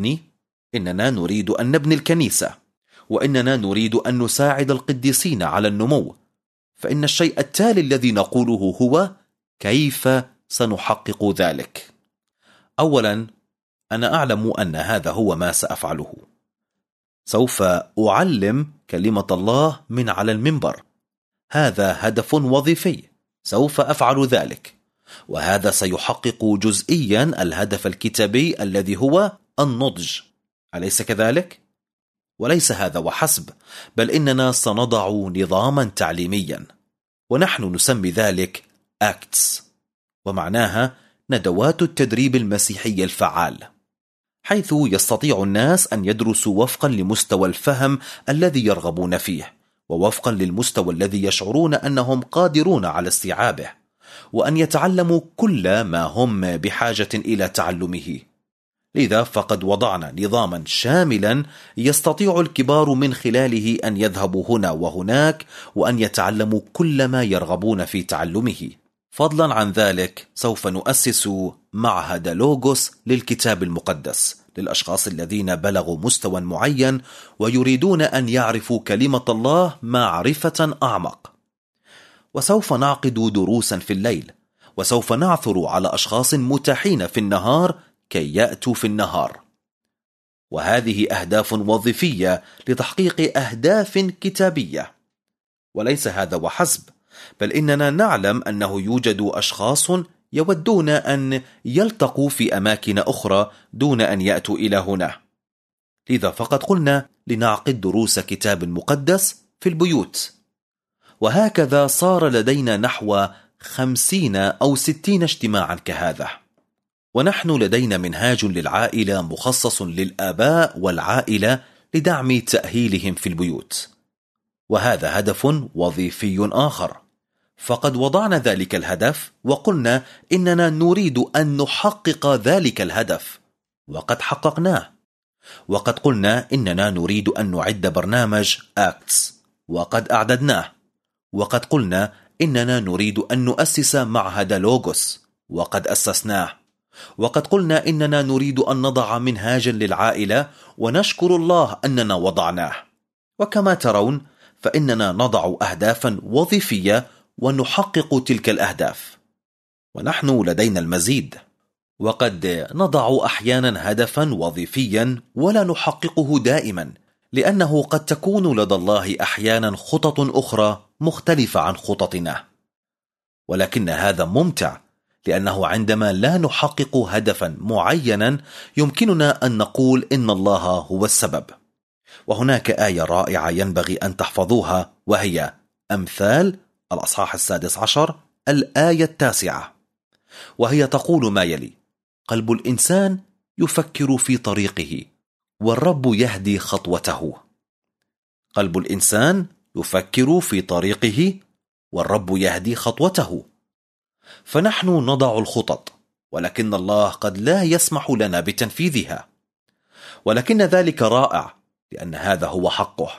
S2: أن نبني الكنيسة، وإننا نريد أن نساعد القديسين على النمو، فإن الشيء التالي الذي نقوله هو: كيف سنحقق ذلك؟ أولا، أنا أعلم أن هذا هو ما سأفعله. سوف أعلم كلمة الله من على المنبر، هذا هدف وظيفي، سوف أفعل ذلك، وهذا سيحقق جزئيا الهدف الكتابي الذي هو النضج، أليس كذلك؟ وليس هذا وحسب، بل إننا سنضع نظاما تعليميا، ونحن نسمي ذلك ACTS، ومعناها ندوات التدريب المسيحي الفعال، حيث يستطيع الناس أن يدرسوا وفقا لمستوى الفهم الذي يرغبون فيه، ووفقا للمستوى الذي يشعرون أنهم قادرون على استيعابه، وأن يتعلموا كل ما هم بحاجة إلى تعلمه. لذا فقد وضعنا نظاما شاملا يستطيع الكبار من خلاله أن يذهبوا هنا وهناك وأن يتعلموا كل ما يرغبون في تعلمه. فضلا عن ذلك سوف نؤسس معهد لوغوس للكتاب المقدس للأشخاص الذين بلغوا مستوى معين ويريدون أن يعرفوا كلمة الله معرفة أعمق. وسوف نعقد دروسا في الليل، وسوف نعثر على أشخاص متاحين في النهار كي يأتوا في النهار. وهذه أهداف وظيفية لتحقيق أهداف كتابية. وليس هذا وحسب، بل إننا نعلم أنه يوجد أشخاص يودون أن يلتقوا في أماكن أخرى دون أن يأتوا إلى هنا. لذا فقد قلنا لنعقد دروس كتاب مقدس في البيوت. وهكذا صار لدينا نحو 50 أو 60 اجتماعا كهذا. ونحن لدينا منهاج للعائلة مخصص للآباء والعائلة لدعم تأهيلهم في البيوت، وهذا هدف وظيفي آخر. فقد وضعنا ذلك الهدف وقلنا إننا نريد أن نحقق ذلك الهدف، وقد حققناه. وقد قلنا إننا نريد أن نعد برنامج ACTS، وقد أعددناه. وقد قلنا إننا نريد أن نؤسس معهد لوغوس، وقد أسسناه. وقد قلنا إننا نريد أن نضع منهاجا للعائلة، ونشكر الله أننا وضعناه. وكما ترون فإننا نضع أهدافا وظيفية ونحقق تلك الأهداف. ونحن لدينا المزيد، وقد نضع أحيانا هدفا وظيفيا ولا نحققه دائما، لأنه قد تكون لدى الله أحيانا خطط أخرى مختلفة عن خططنا. ولكن هذا ممتع، لأنه عندما لا نحقق هدفا معينا يمكننا أن نقول إن الله هو السبب. وهناك آية رائعة ينبغي أن تحفظوها، وهي أمثال الأصحاح 16 الآية 9، وهي تقول ما يلي: قلب الإنسان يفكر في طريقه، والرب يهدي خطوته. قلب الإنسان يفكر في طريقه، والرب يهدي خطوته. فنحن نضع الخطط، ولكن الله قد لا يسمح لنا بتنفيذها. ولكن ذلك رائع، لأن هذا هو حقه.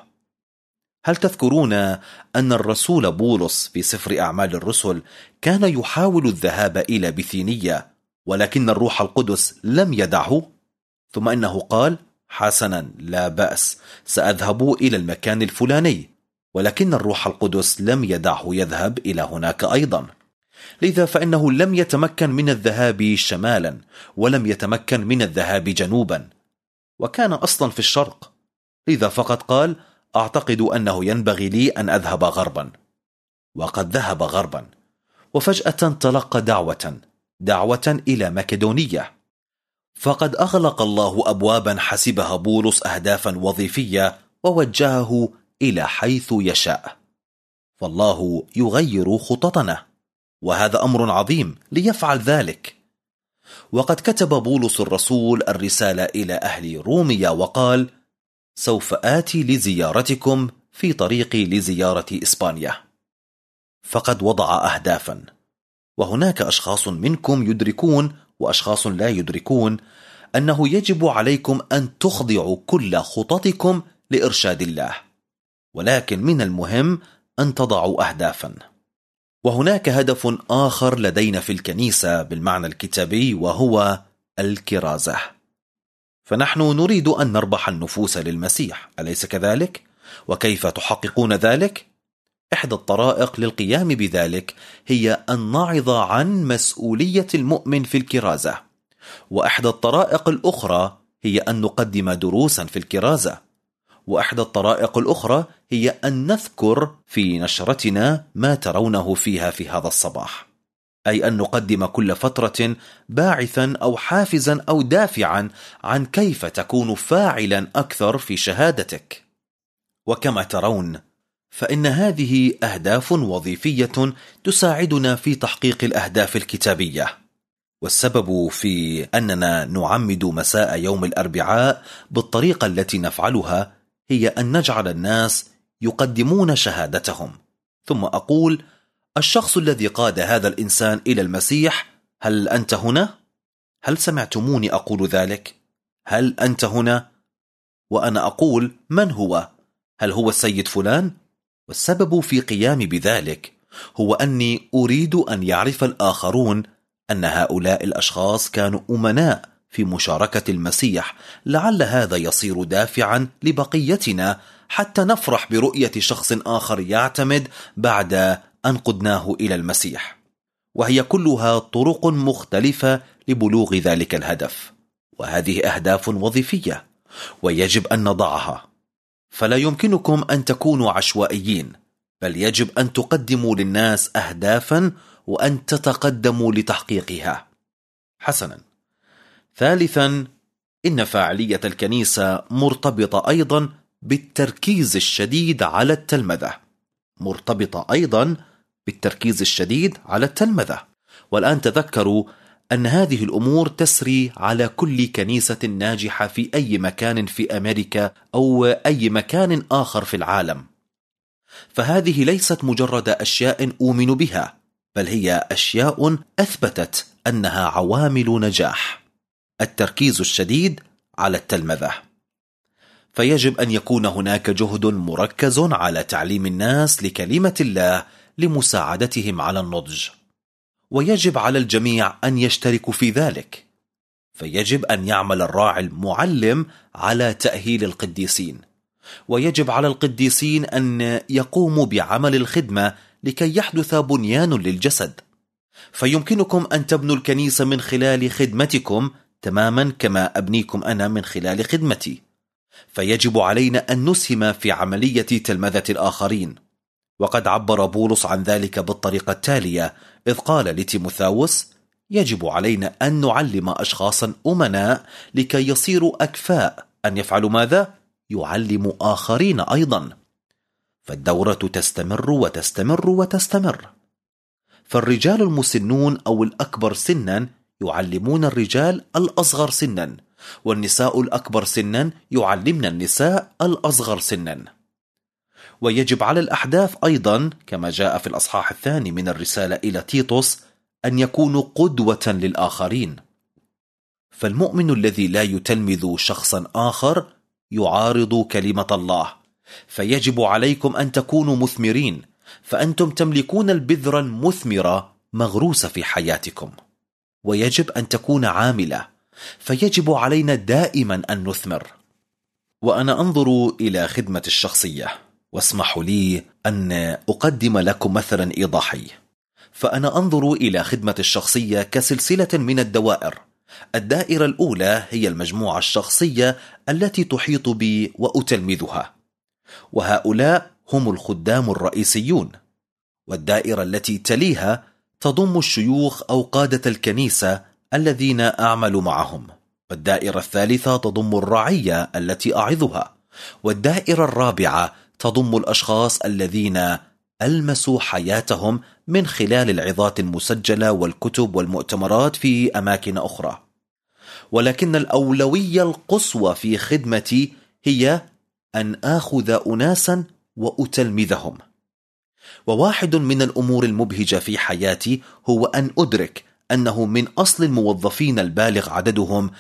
S2: هل تذكرون أن الرسول بولس في سفر أعمال الرسل كان يحاول الذهاب إلى بثينية، ولكن الروح القدس لم يدعه؟ ثم إنه قال: حسنا، لا بأس، سأذهب إلى المكان الفلاني، ولكن الروح القدس لم يدعه يذهب إلى هناك أيضا. لذا فإنه لم يتمكن من الذهاب شمالا، ولم يتمكن من الذهاب جنوبا، وكان أصلا في الشرق. لذا فقد قال: أعتقد أنه ينبغي لي أن أذهب غربا. وقد ذهب غربا، وفجأة تلقى دعوة إلى مكدونية. فقد أغلق الله أبوابا حسبها بولس أهدافا وظيفية ووجهه إلى حيث يشاء. فالله يغير خططنا، وهذا أمر عظيم ليفعل ذلك. وقد كتب بولس الرسول الرسالة إلى أهل روميا وقال: سوف آتي لزيارتكم في طريقي لزيارة إسبانيا. فقد وضع أهدافا، وهناك أشخاص منكم يدركون وأشخاص لا يدركون أنه يجب عليكم أن تخضعوا كل خططكم لإرشاد الله، ولكن من المهم أن تضعوا أهدافا. وهناك هدف آخر لدينا في الكنيسة بالمعنى الكتابي، وهو الكرازة. فنحن نريد أن نربح النفوس للمسيح، أليس كذلك؟ وكيف تحققون ذلك؟ إحدى الطرائق للقيام بذلك هي أن نعظ عن مسؤولية المؤمن في الكرازة، وإحدى الطرائق الأخرى هي أن نقدم دروسا في الكرازة، وإحدى الطرائق الأخرى هي أن نذكر في نشرتنا ما ترونه فيها في هذا الصباح. أي أن نقدم كل فترة باعثا أو حافزا أو دافعا عن كيف تكون فاعلا أكثر في شهادتك. وكما ترون فإن هذه أهداف وظيفية تساعدنا في تحقيق الأهداف الكتابية، والسبب في أننا نعمد مساء يوم الأربعاء بالطريقة التي نفعلها هي أن نجعل الناس يقدمون شهادتهم، ثم أقول: الشخص الذي قاد هذا الإنسان إلى المسيح، هل أنت هنا؟ هل سمعتموني أقول ذلك؟ هل أنت هنا؟ وأنا أقول: من هو؟ هل هو السيد فلان؟ والسبب في قيامي بذلك هو أني أريد أن يعرف الآخرون أن هؤلاء الأشخاص كانوا أمناء في مشاركة المسيح، لعل هذا يصير دافعا لبقيتنا حتى نفرح برؤية شخص آخر يعتمد بعد أن قدناه إلى المسيح. وهي كلها طرق مختلفة لبلوغ ذلك الهدف، وهذه أهداف وظيفية ويجب أن نضعها. فلا يمكنكم أن تكونوا عشوائيين، بل يجب أن تقدموا للناس أهدافا وأن تتقدموا لتحقيقها. حسنا. ثالثا، إن فاعلية الكنيسة مرتبطة أيضا بالتركيز الشديد على التلمذة. والآن تذكروا أن هذه الأمور تسري على كل كنيسة ناجحة في أي مكان في أمريكا أو أي مكان آخر في العالم. فهذه ليست مجرد أشياء أؤمن بها، بل هي أشياء أثبتت أنها عوامل نجاح. التركيز الشديد على التلمذة. فيجب أن يكون هناك جهد مركز على تعليم الناس لكلمة الله لمساعدتهم على النضج، ويجب على الجميع أن يشتركوا في ذلك. فيجب أن يعمل الراعي المعلم على تأهيل القديسين، ويجب على القديسين أن يقوموا بعمل الخدمة لكي يحدث بنيان للجسد. فيمكنكم أن تبنوا الكنيسة من خلال خدمتكم تماما كما أبنيكم أنا من خلال خدمتي. فيجب علينا أن نسهم في عملية تلمذة الآخرين. وقد عبر بولس عن ذلك بالطريقة التالية إذ قال لتيموثاوس: يجب علينا أن نعلم أشخاصا أمناء لكي يصيروا أكفاء أن يفعلوا ماذا؟ يعلموا آخرين أيضا. فالدورة تستمر وتستمر وتستمر. فالرجال المسنون أو الأكبر سنا يعلمون الرجال الأصغر سنا، والنساء الأكبر سنا يعلمن النساء الأصغر سنا. ويجب على الأحداث أيضا كما جاء في الأصحاح 2 من الرسالة إلى تيتوس أن يكونوا قدوة للآخرين. فالمؤمن الذي لا يتلمذ شخصا آخر يعارض كلمة الله. فيجب عليكم أن تكونوا مثمرين، فأنتم تملكون البذرة المثمرة مغروسة في حياتكم. ويجب أن تكون عاملة، فيجب علينا دائما أن نثمر. وأنا أنظر إلى خدمة الشخصية، واسمحوا لي أن أقدم لكم مثلا إيضاحي. فأنا أنظر إلى خدمة الشخصية كسلسلة من الدوائر. الدائرة الأولى هي المجموعة الشخصية التي تحيط بي وأتلمذها، وهؤلاء هم الخدام الرئيسيون. والدائرة التي تليها تضم الشيوخ أو قادة الكنيسة الذين أعمل معهم. والدائرة الثالثة تضم الرعية التي أعظها. والدائرة الرابعة تضم الأشخاص الذين ألمسوا حياتهم من خلال العظات المسجلة والكتب والمؤتمرات في أماكن أخرى. ولكن الأولوية القصوى في خدمتي هي أن آخذ أناسا وأتلمذهم. وواحد من الأمور المبهجة في حياتي هو أن أدرك أنه من أصل الموظفين البالغ عددهم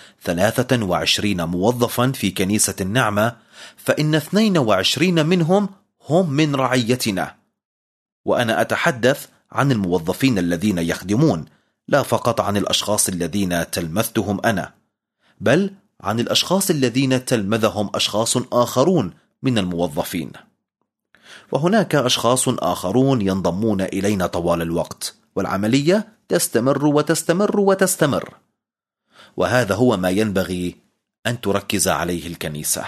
S2: 23 موظفا في كنيسة النعمة، فإن 22 منهم هم من رعيتنا. وأنا أتحدث عن الموظفين الذين يخدمون، لا فقط عن الأشخاص الذين تلمذتهم أنا، بل عن الأشخاص الذين تلمذهم أشخاص آخرون من الموظفين. وهناك أشخاص آخرون ينضمون إلينا طوال الوقت، والعملية تستمر وتستمر وتستمر. وهذا هو ما ينبغي أن تركز عليه الكنيسة.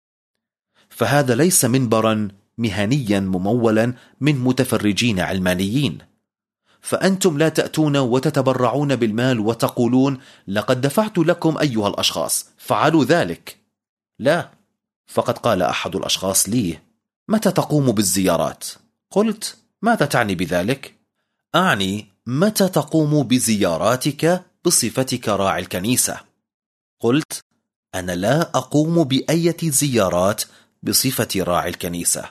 S2: فهذا ليس منبرا مهنيا ممولا من متفرجين علمانيين، فأنتم لا تأتون وتتبرعون بالمال وتقولون لقد دفعت لكم أيها الأشخاص فعلوا ذلك. لا، فقد قال أحد الأشخاص لي: متى تقوم بالزيارات؟ قلت: ماذا تعني بذلك؟ أعني متى تقوم بزياراتك بصفتك راعي الكنيسة. قلت: أنا لا أقوم بأية زيارات بصفة راعي الكنيسة.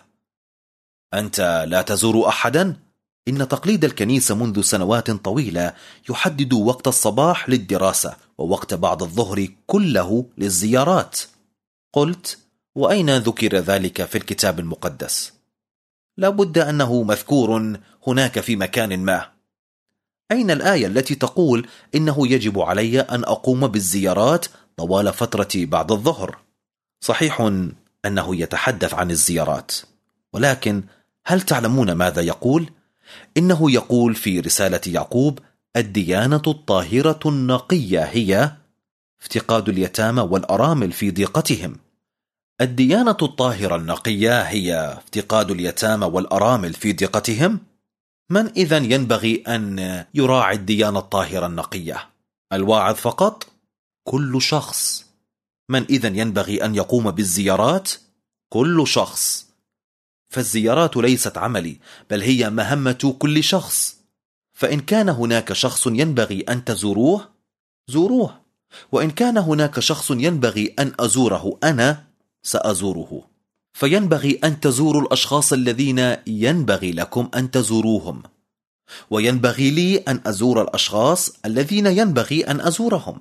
S2: أنت لا تزور أحدا؟ إن تقليد الكنيسة منذ سنوات طويلة يحدد وقت الصباح للدراسة ووقت بعد الظهر كله للزيارات. قلت: وأين ذكر ذلك في الكتاب المقدس؟ لابد أنه مذكور هناك في مكان ما. أين الآية التي تقول إنه يجب علي أن أقوم بالزيارات طوال فترة بعد الظهر؟ صحيح أنه يتحدث عن الزيارات، ولكن هل تعلمون ماذا يقول؟ إنه يقول في رسالة يعقوب: الديانة الطاهرة النقية هي افتقاد اليتامى والأرامل في ضيقتهم. الديانة الطاهرة النقية هي افتقاد اليتامى والأرامل في ضيقتهم؟ من إذن ينبغي أن يراعي الديانة الطاهرة النقية؟ الواعظ فقط؟ كل شخص. من إذن ينبغي أن يقوم بالزيارات؟ كل شخص. فالزيارات ليست عملي، بل هي مهمة كل شخص. فإن كان هناك شخص ينبغي أن تزوروه، زوروه. وإن كان هناك شخص ينبغي أن أزوره أنا، سأزوره. فينبغي أن تزوروا الأشخاص الذين ينبغي لكم أن تزوروهم، وينبغي لي أن أزور الأشخاص الذين ينبغي أن أزورهم.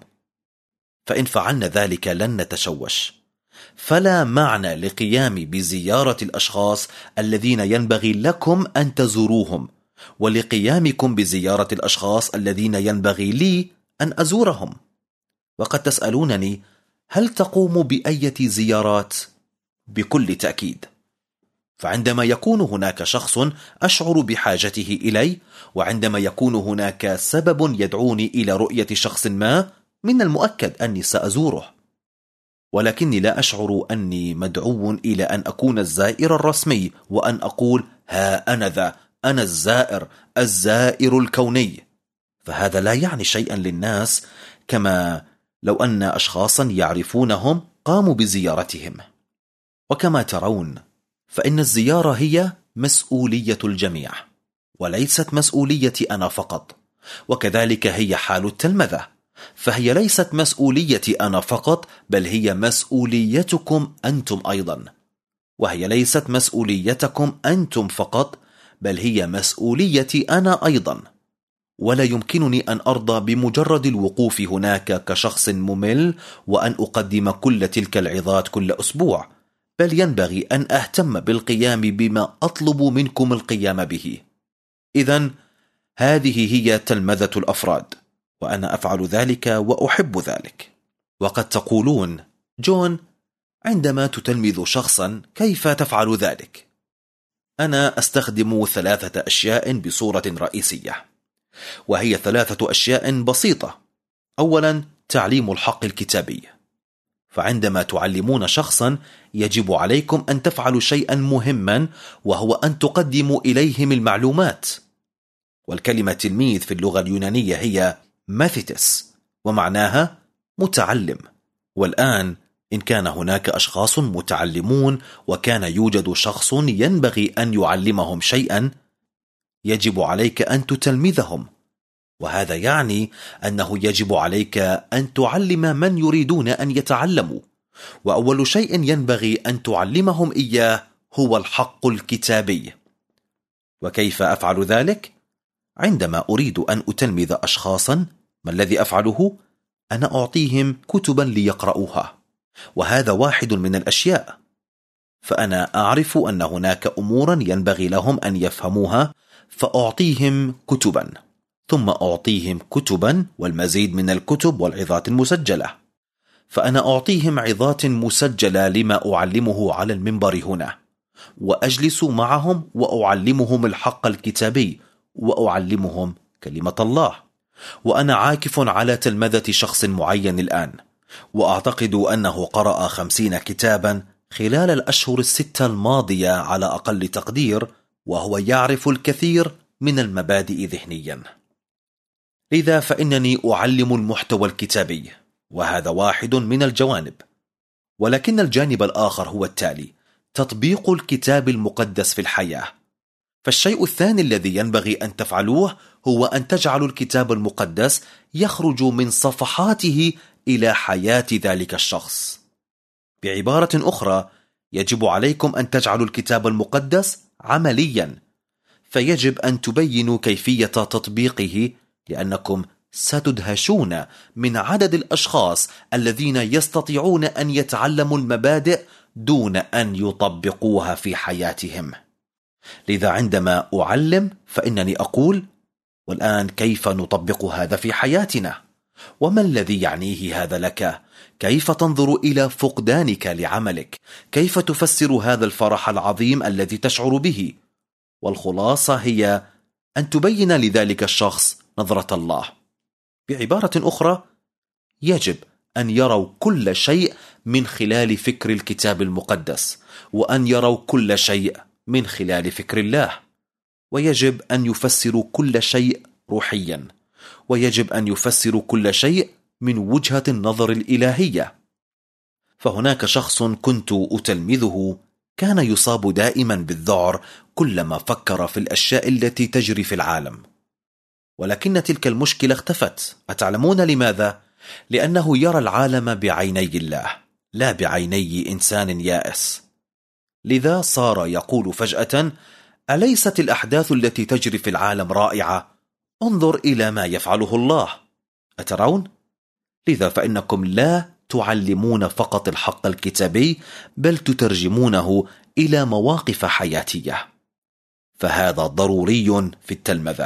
S2: فإن فعلنا ذلك لن نتشوش. فلا معنى لقيام بزيارة الأشخاص الذين ينبغي لكم أن تزوروهم، ولقيامكم بزيارة الأشخاص الذين ينبغي لي أن أزورهم. وقد تسألونني: هل تقوم بأية زيارات؟ بكل تأكيد. فعندما يكون هناك شخص أشعر بحاجته إلي، وعندما يكون هناك سبب يدعوني إلى رؤية شخص ما، من المؤكد أني سأزوره. ولكني لا أشعر أني مدعو إلى أن أكون الزائر الرسمي وأن أقول: ها أنا ذا، أنا الزائر الكوني. فهذا لا يعني شيئا للناس، كما لو أن أشخاصا يعرفونهم قاموا بزيارتهم. وكما ترون، فإن الزيارة هي مسؤولية الجميع، وليست مسؤوليتي أنا فقط. وكذلك هي حال التلمذة، فهي ليست مسؤوليتي أنا فقط، بل هي مسؤوليتكم أنتم أيضا. وهي ليست مسؤوليتكم أنتم فقط، بل هي مسؤوليتي أنا أيضا. ولا يمكنني أن أرضى بمجرد الوقوف هناك كشخص ممل وأن أقدم كل تلك العظات كل أسبوع، بل ينبغي أن أهتم بالقيام بما أطلب منكم القيام به. إذن هذه هي تلمذة الأفراد، وأنا أفعل ذلك وأحب ذلك. وقد تقولون: جون، عندما تتلمذ شخصا كيف تفعل ذلك؟ أنا أستخدم 3 أشياء بصورة رئيسية، وهي 3 أشياء بسيطة. أولا، تعليم الحق الكتابي. فعندما تعلمون شخصا يجب عليكم أن تفعلوا شيئا مهما، وهو أن تقدموا إليهم المعلومات. والكلمة تلميذ في اللغة اليونانية هي ماثيتس، ومعناها متعلم. والآن إن كان هناك أشخاص متعلمون وكان يوجد شخص ينبغي أن يعلمهم شيئا، يجب عليك أن تتلمذهم. وهذا يعني أنه يجب عليك أن تعلم من يريدون أن يتعلموا، وأول شيء ينبغي أن تعلمهم إياه هو الحق الكتابي. وكيف أفعل ذلك؟ عندما أريد أن أتلمذ أشخاصا، ما الذي أفعله؟ أنا أعطيهم كتبا ليقرؤوها، وهذا واحد من الأشياء. فأنا أعرف أن هناك أمورا ينبغي لهم أن يفهموها، فأعطيهم كتبا، ثم أعطيهم كتبا والمزيد من الكتب والعظات المسجلة. فأنا أعطيهم عظات مسجلة لما أعلمه على المنبر هنا، وأجلس معهم وأعلمهم الحق الكتابي، وأعلمهم كلمة الله. وأنا عاكف على تلمذة شخص معين الآن، وأعتقد أنه قرأ 50 كتابا خلال الأشهر 6 الماضية على أقل تقدير، وهو يعرف الكثير من المبادئ ذهنيا. لذا فإنني أعلم المحتوى الكتابي، وهذا واحد من الجوانب. ولكن الجانب الآخر هو التالي: تطبيق الكتاب المقدس في الحياة. فالشيء الثاني الذي ينبغي أن تفعلوه هو أن تجعلوا الكتاب المقدس يخرج من صفحاته إلى حياة ذلك الشخص. بعبارة أخرى، يجب عليكم أن تجعلوا الكتاب المقدس عمليا، فيجب أن تبينوا كيفية تطبيقه، لأنكم ستدهشون من عدد الأشخاص الذين يستطيعون أن يتعلموا المبادئ دون أن يطبقوها في حياتهم. لذا عندما أعلم فإنني أقول: والآن كيف نطبق هذا في حياتنا؟ وما الذي يعنيه هذا لك؟ كيف تنظر إلى فقدانك لعملك؟ كيف تفسر هذا الفرح العظيم الذي تشعر به؟ والخلاصة هي أن تبين لذلك الشخص نظرة الله. بعبارة أخرى، يجب أن يروا كل شيء من خلال فكر الكتاب المقدس، وأن يروا كل شيء من خلال فكر الله، ويجب أن يفسروا كل شيء روحيا، ويجب أن يفسروا كل شيء من وجهة النظر الإلهية. فهناك شخص كنت أتلمذه كان يصاب دائما بالذعر كلما فكر في الأشياء التي تجري في العالم، ولكن تلك المشكلة اختفت. أتعلمون لماذا؟ لأنه يرى العالم بعيني الله، لا بعيني إنسان يائس. لذا صار يقول فجأة: أليست الأحداث التي تجري في العالم رائعة؟ انظر إلى ما يفعله الله. أترون؟ لذا فإنكم لا تعلمون فقط الحق الكتابي، بل تترجمونه إلى مواقف حياتية، فهذا ضروري في التلمذة.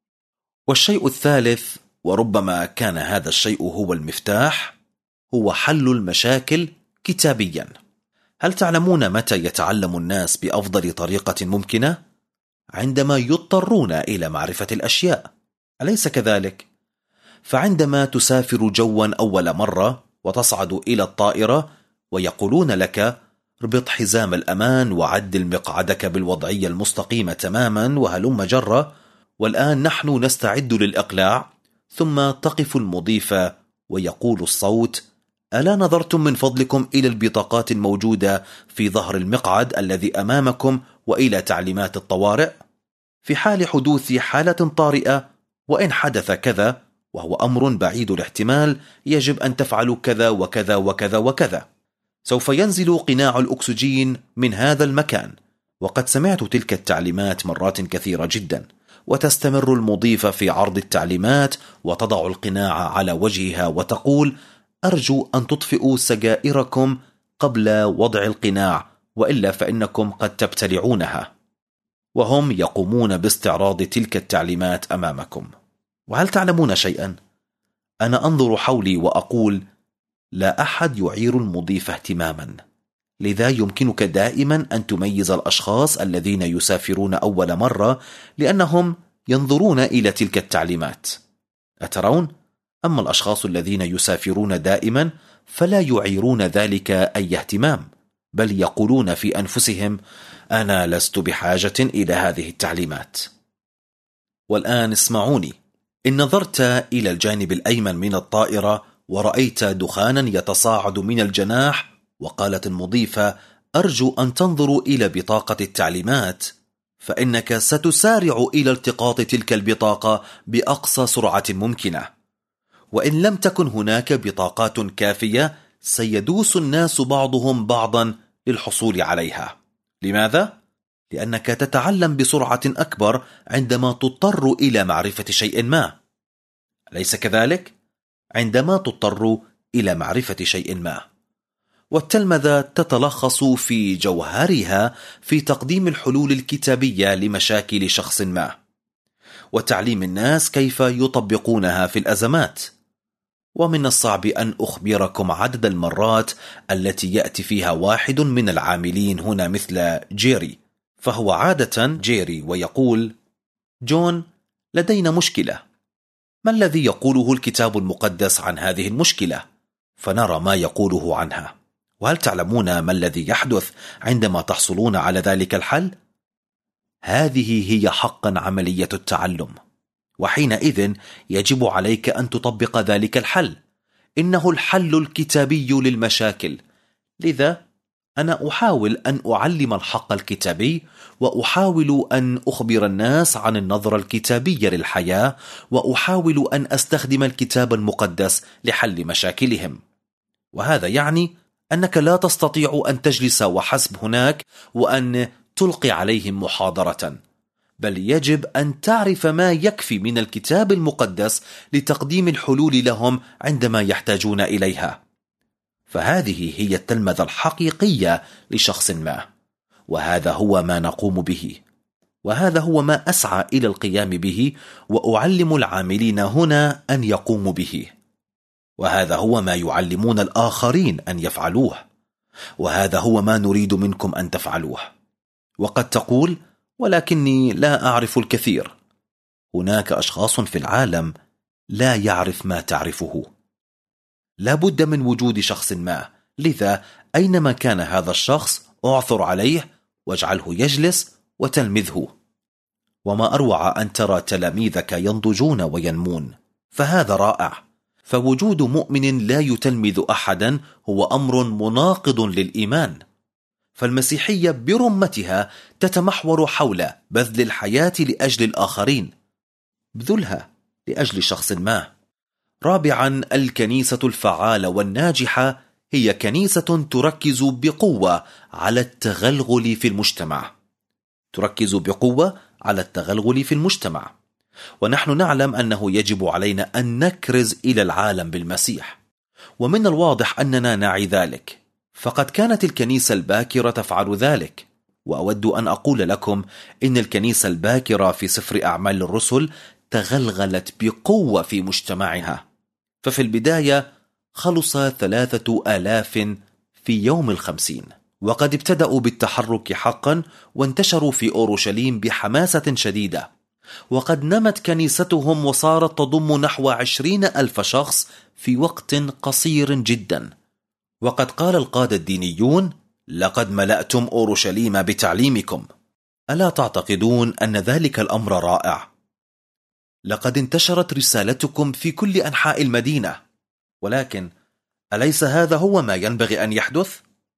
S2: والشيء الثالث، وربما كان هذا الشيء هو المفتاح، هو حل المشاكل كتابيا. هل تعلمون متى يتعلم الناس بأفضل طريقة ممكنة؟ عندما يضطرون إلى معرفة الأشياء، أليس كذلك؟ فعندما تسافر جوا أول مرة وتصعد إلى الطائرة ويقولون لك: اربط حزام الأمان وعدل مقعدك بالوضعية المستقيمة تماما وهلم جرة، والآن نحن نستعد للإقلاع، ثم تقف المضيفة ويقول الصوت: ألا نظرتم من فضلكم إلى البطاقات الموجودة في ظهر المقعد الذي أمامكم وإلى تعليمات الطوارئ؟ في حال حدوث حالة طارئة، وإن حدث كذا وهو أمر بعيد الاحتمال، يجب أن تفعلوا كذا وكذا وكذا وكذا. سوف ينزل قناع الأكسجين من هذا المكان. وقد سمعت تلك التعليمات مرات كثيرة جدا، وتستمر المضيفة في عرض التعليمات وتضع القناع على وجهها وتقول: أرجو أن تطفئوا سجائركم قبل وضع القناع، وإلا فإنكم قد تبتلعونها. وهم يقومون باستعراض تلك التعليمات أمامكم. وهل تعلمون شيئا؟ أنا أنظر حولي وأقول: لا أحد يعير المضيفة اهتماما. لذا يمكنك دائما أن تميز الأشخاص الذين يسافرون أول مرة، لأنهم ينظرون إلى تلك التعليمات. أترون؟ أما الأشخاص الذين يسافرون دائما فلا يعيرون ذلك أي اهتمام، بل يقولون في أنفسهم: أنا لست بحاجة إلى هذه التعليمات. والآن اسمعوني. إن نظرت إلى الجانب الأيمن من الطائرة ورأيت دخانا يتصاعد من الجناح، وقالت المضيفة: أرجو أن تنظروا إلى بطاقة التعليمات، فإنك ستسارع إلى التقاط تلك البطاقة بأقصى سرعة ممكنة، وإن لم تكن هناك بطاقات كافية سيدوس الناس بعضهم بعضا للحصول عليها. لماذا؟ لأنك تتعلم بسرعة أكبر عندما تضطر إلى معرفة شيء ما، أليس كذلك؟ عندما تضطر إلى معرفة شيء ما. والتلمذة تتلخص في جوهرها في تقديم الحلول الكتابية لمشاكل شخص ما، وتعليم الناس كيف يطبقونها في الأزمات. ومن الصعب أن أخبركم عدد المرات التي يأتي فيها واحد من العاملين هنا مثل جيري، فهو عادة جيري، ويقول: جون، لدينا مشكلة. ما الذي يقوله الكتاب المقدس عن هذه المشكلة؟ فنرى ما يقوله عنها. وهل تعلمون ما الذي يحدث عندما تحصلون على ذلك الحل؟ هذه هي حقا عملية التعلم، وحينئذ يجب عليك أن تطبق ذلك الحل. إنه الحل الكتابي للمشاكل. لذا أنا أحاول أن أعلم الحق الكتابي، وأحاول أن أخبر الناس عن النظرة الكتابية للحياة، وأحاول أن أستخدم الكتاب المقدس لحل مشاكلهم. وهذا يعني أنك لا تستطيع أن تجلس وحسب هناك وأن تلقي عليهم محاضرة، بل يجب أن تعرف ما يكفي من الكتاب المقدس لتقديم الحلول لهم عندما يحتاجون إليها. فهذه هي التلمذة الحقيقية لشخص ما، وهذا هو ما نقوم به، وهذا هو ما أسعى إلى القيام به، وأعلم العاملين هنا أن يقوموا به، وهذا هو ما يعلمون الآخرين أن يفعلوه، وهذا هو ما نريد منكم أن تفعلوه. وقد تقول: ولكني لا أعرف الكثير. هناك أشخاص في العالم لا يعرف ما تعرفه. لا بد من وجود شخص ما، لذا أينما كان هذا الشخص أعثر عليه واجعله يجلس وتلمذه. وما أروع أن ترى تلاميذك ينضجون وينمون، فهذا رائع. فوجود مؤمن لا يتلمذ أحدا هو أمر مناقض للإيمان. فالمسيحية برمتها تتمحور حول بذل الحياة لأجل الآخرين، بذلها لأجل شخص ما. رابعا، الكنيسة الفعالة والناجحة هي كنيسة تركز بقوة على التغلغل في المجتمع. تركز بقوة على التغلغل في المجتمع، ونحن نعلم أنه يجب علينا أن نكرز إلى العالم بالمسيح، ومن الواضح أننا نعي ذلك، فقد كانت الكنيسة الباكرة تفعل ذلك. وأود أن أقول لكم إن الكنيسة الباكرة في سفر أعمال الرسل تغلغلت بقوة في مجتمعها. ففي البداية خلص 3000 في يوم 50، وقد ابتدأوا بالتحرك حقا وانتشروا في أورشليم بحماسة شديدة، وقد نمت كنيستهم وصارت تضم نحو 20,000 شخص في وقت قصير جدا. وقد قال القادة الدينيون: لقد ملأتم أورشليم بتعليمكم. ألا تعتقدون أن ذلك الأمر رائع؟ لقد انتشرت رسالتكم في كل أنحاء المدينة، ولكن أليس هذا هو ما ينبغي أن يحدث؟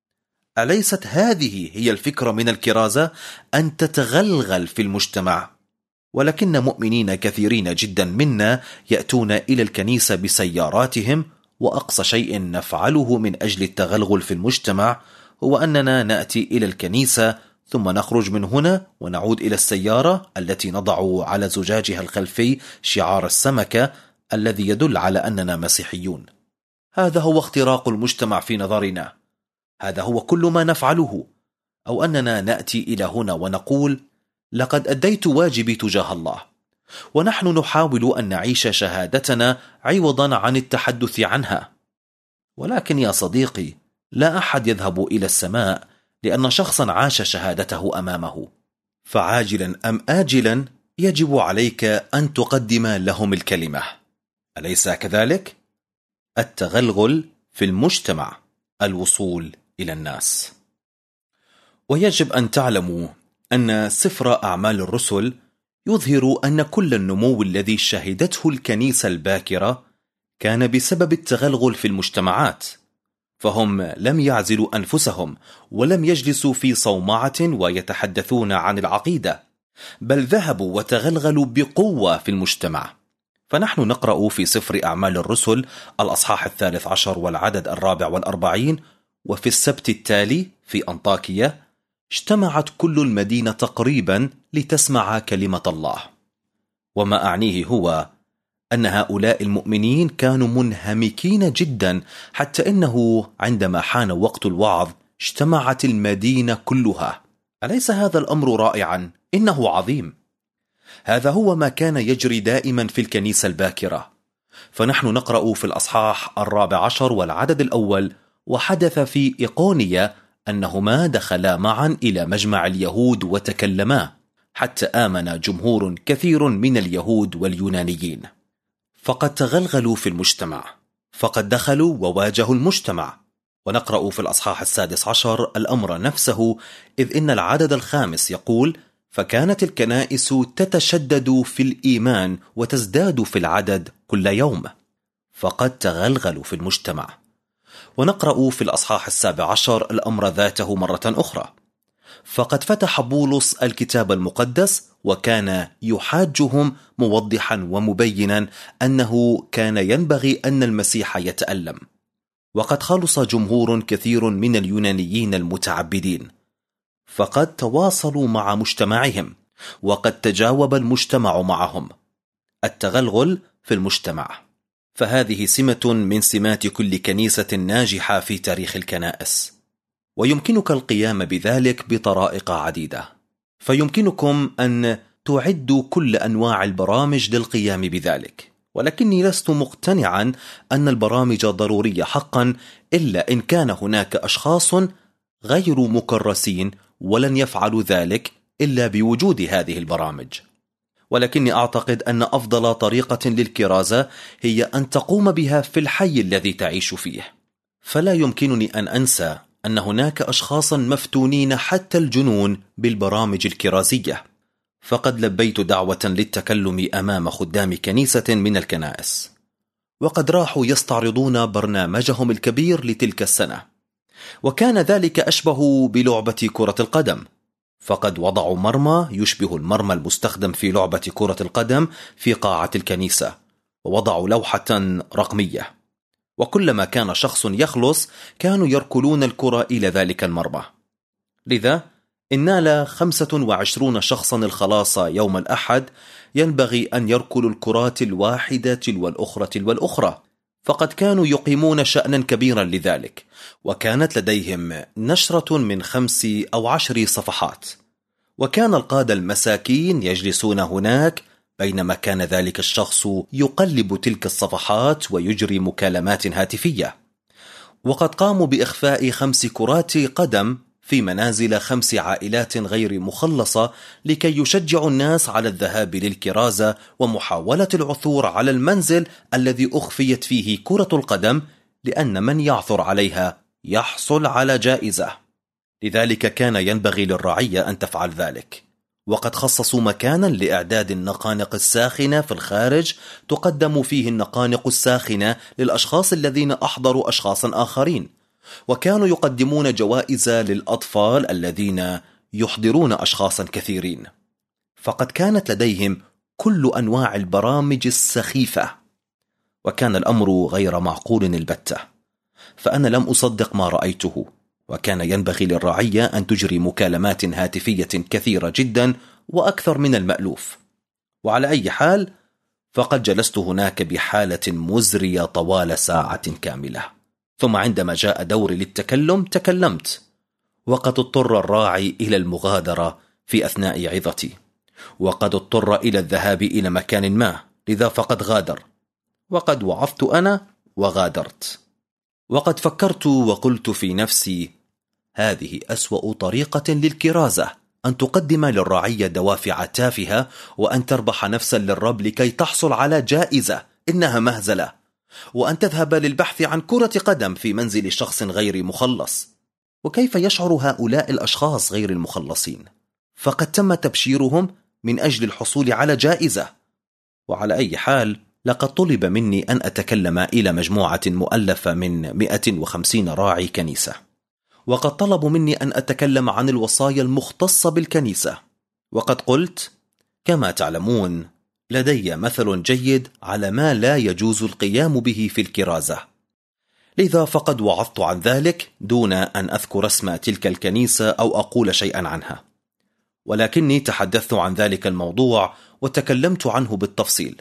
S2: أليست هذه هي الفكرة من الكرازة، أن تتغلغل في المجتمع؟ ولكن مؤمنين كثيرين جدا منا يأتون إلى الكنيسة بسياراتهم، وأقصى شيء نفعله من أجل التغلغل في المجتمع هو أننا نأتي إلى الكنيسة ثم نخرج من هنا ونعود إلى السيارة التي نضع على زجاجها الخلفي شعار السمكة الذي يدل على أننا مسيحيون. هذا هو اختراق المجتمع في نظرنا. هذا هو كل ما نفعله، أو أننا نأتي إلى هنا ونقول: لقد أديت واجبي تجاه الله. ونحن نحاول أن نعيش شهادتنا عوضا عن التحدث عنها. ولكن يا صديقي، لا أحد يذهب إلى السماء لأن شخصا عاش شهادته أمامه، فعاجلا أم آجلا يجب عليك أن تقدم لهم الكلمة، أليس كذلك؟ التغلغل في المجتمع، الوصول إلى الناس. ويجب أن تعلموا أن سفر أعمال الرسل يظهر أن كل النمو الذي شهدته الكنيسة الباكرة كان بسبب التغلغل في المجتمعات. فهم لم يعزلوا أنفسهم ولم يجلسوا في صومعة ويتحدثون عن العقيدة، بل ذهبوا وتغلغلوا بقوة في المجتمع. فنحن نقرأ في سفر أعمال الرسل الأصحاح 13 والعدد 44: وفي السبت التالي في أنطاكية اجتمعت كل المدينة تقريبا لتسمع كلمة الله. وما أعنيه هو أن هؤلاء المؤمنين كانوا منهمكين جدا، حتى إنه عندما حان وقت الوعظ اجتمعت المدينة كلها. أليس هذا الأمر رائعا؟ إنه عظيم. هذا هو ما كان يجري دائما في الكنيسة الباكرة. فنحن نقرأ في الأصحاح 14 والعدد 1: وحدث في إيقونيا أنهما دخلا معا إلى مجمع اليهود وتكلما، حتى آمن جمهور كثير من اليهود واليونانيين. فقد تغلغلوا في المجتمع، فقد دخلوا وواجهوا المجتمع. ونقرأ في الأصحاح 16 الأمر نفسه، إذ إن العدد 5 يقول: فكانت الكنائس تتشدد في الإيمان وتزداد في العدد كل يوم، فقد تغلغلوا في المجتمع. ونقرأ في الأصحاح 17 الأمر ذاته مرة أخرى، فقد فتح بولس الكتاب المقدس وكان يحاجهم موضحا ومبينا أنه كان ينبغي أن المسيح يتألم. وقد خلص جمهور كثير من اليونانيين المتعبدين، فقد تواصلوا مع مجتمعهم، وقد تجاوب المجتمع معهم. التغلغل في المجتمع، فهذه سمة من سمات كل كنيسة ناجحة في تاريخ الكنائس، ويمكنك القيام بذلك بطرائق عديدة. فيمكنكم أن تعدوا كل أنواع البرامج للقيام بذلك، ولكني لست مقتنعا أن البرامج ضرورية حقا، إلا إن كان هناك أشخاص غير مكرسين ولن يفعلوا ذلك إلا بوجود هذه البرامج. ولكني أعتقد أن أفضل طريقة للكرازة هي أن تقوم بها في الحي الذي تعيش فيه. فلا يمكنني أن أنسى أن هناك أشخاصا مفتونين حتى الجنون بالبرامج الكرازية، فقد لبيت دعوة للتكلم أمام خدام كنيسة من الكنائس، وقد راحوا يستعرضون برنامجهم الكبير لتلك السنة، وكان ذلك أشبه بلعبة كرة القدم. فقد وضعوا مرمى يشبه المرمى المستخدم في لعبة كرة القدم في قاعة الكنيسة، ووضعوا لوحة رقمية، وكلما كان شخص يخلص كانوا يركلون الكرة إلى ذلك المرمى. لذا إن نال 25 شخصا الخلاص يوم الأحد، ينبغي أن يركلوا الكرات الواحدة تلو الأخرى تلو الأخرى، فقد كانوا يقيمون شأنا كبيرا لذلك، وكانت لديهم نشرة من 5 أو 10 صفحات، وكان القادة المساكين يجلسون هناك بينما كان ذلك الشخص يقلب تلك الصفحات ويجري مكالمات هاتفية. وقد قاموا بإخفاء 5 كرات قدم في منازل 5 عائلات غير مخلصة لكي يشجعوا الناس على الذهاب للكرازة ومحاولة العثور على المنزل الذي أخفيت فيه كرة القدم، لأن من يعثر عليها يحصل على جائزة. لذلك كان ينبغي للرعية أن تفعل ذلك، وقد خصصوا مكانا لإعداد النقانق الساخنة في الخارج، تقدم فيه النقانق الساخنة للأشخاص الذين أحضروا أشخاصا آخرين، وكانوا يقدمون جوائز للأطفال الذين يحضرون أشخاصا كثيرين. فقد كانت لديهم كل أنواع البرامج السخيفة، وكان الأمر غير معقول البتة، فأنا لم أصدق ما رأيته. وكان ينبغي للرعية أن تجري مكالمات هاتفية كثيرة جدا وأكثر من المألوف. وعلى أي حال، فقد جلست هناك بحالة مزرية طوال ساعة كاملة، ثم عندما جاء دوري للتكلم تكلمت، وقد اضطر الراعي إلى المغادرة في أثناء عظتي، وقد اضطر إلى الذهاب إلى مكان ما، لذا فقد غادر، وقد وعظت أنا وغادرت. وقد فكرت وقلت في نفسي: هذه أسوأ طريقة للكرازة، أن تقدم للرعية دوافع تافهة وأن تربح نفسا للرب لكي تحصل على جائزة، إنها مهزلة، وأن تذهب للبحث عن كرة قدم في منزل شخص غير مخلص. وكيف يشعر هؤلاء الأشخاص غير المخلصين؟ فقد تم تبشيرهم من أجل الحصول على جائزة. وعلى أي حال، لقد طلب مني أن أتكلم إلى مجموعة مؤلفة من 150 راعي كنيسة، وقد طلبوا مني أن أتكلم عن الوصايا المختصة بالكنيسة. وقد قلت: كما تعلمون، لدي مثل جيد على ما لا يجوز القيام به في الكرازة. لذا فقد وعظت عن ذلك دون أن أذكر اسم تلك الكنيسة أو أقول شيئا عنها، ولكني تحدثت عن ذلك الموضوع وتكلمت عنه بالتفصيل.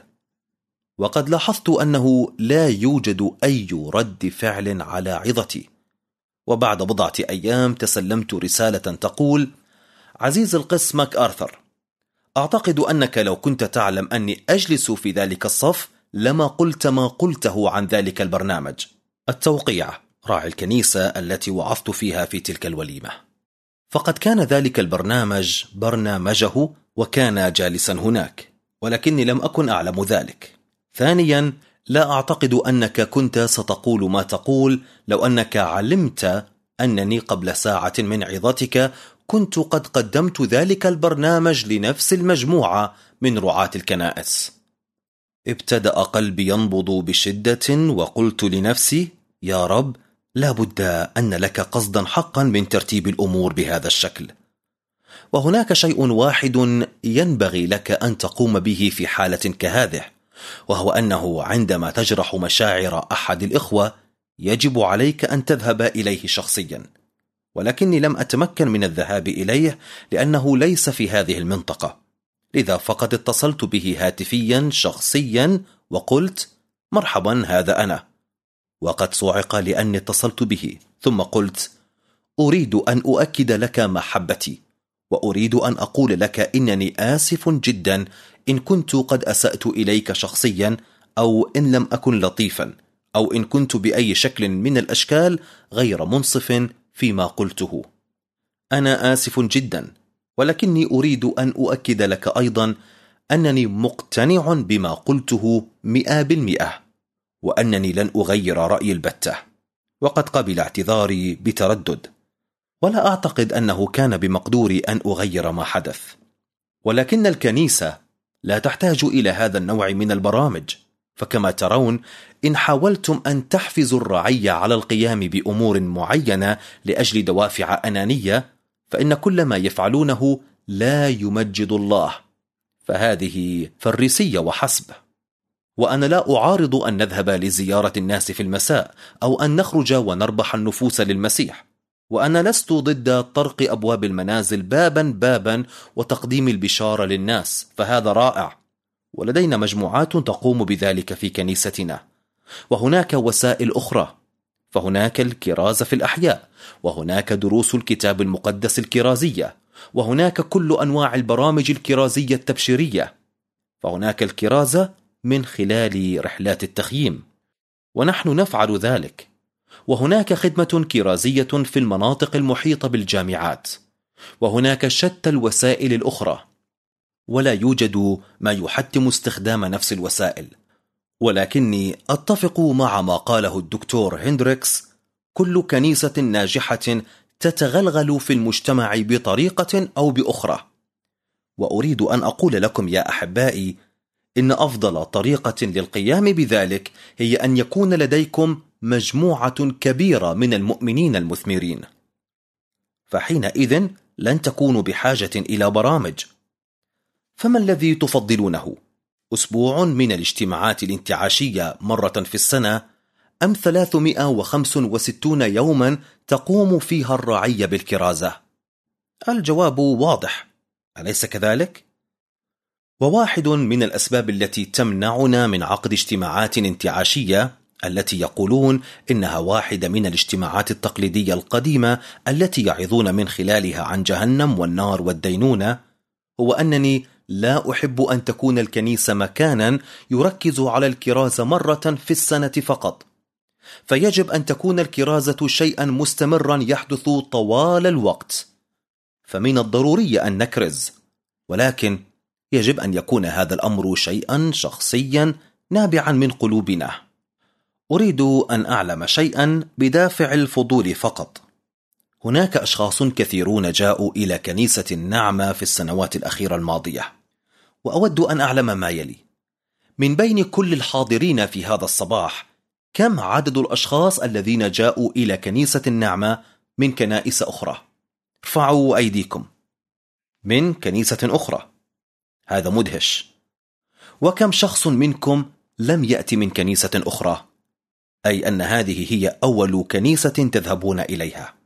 S2: وقد لاحظت أنه لا يوجد أي رد فعل على عظتي. وبعد بضعة أيام تسلمت رسالة تقول: عزيز القس ماك آرثر، أعتقد أنك لو كنت تعلم أني أجلس في ذلك الصف لما قلت ما قلته عن ذلك البرنامج. التوقيع: راعي الكنيسة التي وعظت فيها في تلك الوليمة. فقد كان ذلك البرنامج برنامجه، وكان جالسا هناك، ولكني لم أكن أعلم ذلك. ثانيا، لا أعتقد أنك كنت ستقول ما تقول لو أنك علمت أنني قبل ساعة من عظتك كنت قد قدمت ذلك البرنامج لنفس المجموعة من رعاة الكنائس. ابتدأ قلبي ينبض بشدة، وقلت لنفسي: يا رب، لا بد أن لك قصدا حقا من ترتيب الأمور بهذا الشكل، وهناك شيء واحد ينبغي لك أن تقوم به في حالة كهذه، وهو أنه عندما تجرح مشاعر أحد الإخوة يجب عليك أن تذهب إليه شخصيا، ولكني لم أتمكن من الذهاب إليه لأنه ليس في هذه المنطقة، لذا فقد اتصلت به هاتفيا شخصيا وقلت: مرحبا، هذا أنا. وقد صعق لأني اتصلت به، ثم قلت: أريد أن أؤكد لك محبتي، وأريد أن أقول لك إنني آسف جدا إن كنت قد أسأت إليك شخصيا، أو إن لم أكن لطيفا، أو إن كنت بأي شكل من الأشكال غير منصف فيما قلته. أنا آسف جدا، ولكني أريد أن أؤكد لك أيضا أنني مقتنع بما قلته 100%، وأنني لن أغير رأيي البتة. وقد قبل اعتذاري بتردد، ولا أعتقد أنه كان بمقدوري أن أغير ما حدث، ولكن الكنيسة لا تحتاج إلى هذا النوع من البرامج، فكما ترون، إن حاولتم أن تحفزوا الرعية على القيام بأمور معينة لأجل دوافع أنانية، فإن كل ما يفعلونه لا يمجد الله، فهذه فريسية وحسب. وأنا لا أعارض أن نذهب لزيارة الناس في المساء، أو أن نخرج ونربح النفوس للمسيح، وأنا لست ضد طرق أبواب المنازل بابا بابا وتقديم البشارة للناس، فهذا رائع، ولدينا مجموعات تقوم بذلك في كنيستنا. وهناك وسائل أخرى، فهناك الكرازة في الأحياء، وهناك دروس الكتاب المقدس الكرازية، وهناك كل أنواع البرامج الكرازية التبشيرية، فهناك الكرازة من خلال رحلات التخييم، ونحن نفعل ذلك. وهناك خدمة كرازية في المناطق المحيطة بالجامعات، وهناك شتى الوسائل الأخرى، ولا يوجد ما يحتم استخدام نفس الوسائل. ولكني أتفق مع ما قاله الدكتور هندريكس: كل كنيسة ناجحة تتغلغل في المجتمع بطريقة أو بأخرى. وأريد أن أقول لكم يا أحبائي إن أفضل طريقة للقيام بذلك هي أن يكون لديكم مجموعة كبيرة من المؤمنين المثمرين، فحينئذ لن تكونوا بحاجة إلى برامج. فما الذي تفضلونه؟ أسبوع من الاجتماعات الانتعاشية مرة في السنة، أم 365 يوما تقوم فيها الرعية بالكرازة؟ الجواب واضح، أليس كذلك؟ وواحد من الأسباب التي تمنعنا من عقد اجتماعات انتعاشية، التي يقولون إنها واحدة من الاجتماعات التقليدية القديمة التي يعظون من خلالها عن جهنم والنار والدينونة، هو أنني لا أحب أن تكون الكنيسة مكانا يركز على الكرازة مرة في السنة فقط، فيجب أن تكون الكرازة شيئا مستمرا يحدث طوال الوقت. فمن الضروري أن نكرز، ولكن يجب أن يكون هذا الأمر شيئا شخصيا نابعا من قلوبنا. أريد أن أعلم شيئا بدافع الفضول فقط. هناك أشخاص كثيرون جاءوا إلى كنيسة النعمة في السنوات الأخيرة الماضية، وأود أن أعلم ما يلي: من بين كل الحاضرين في هذا الصباح، كم عدد الأشخاص الذين جاءوا إلى كنيسة النعمة من كنائس أخرى؟ ارفعوا أيديكم. من كنيسة أخرى، هذا مدهش. وكم شخص منكم لم يأتي من كنيسة أخرى، أي أن هذه هي أول كنيسة تذهبون إليها؟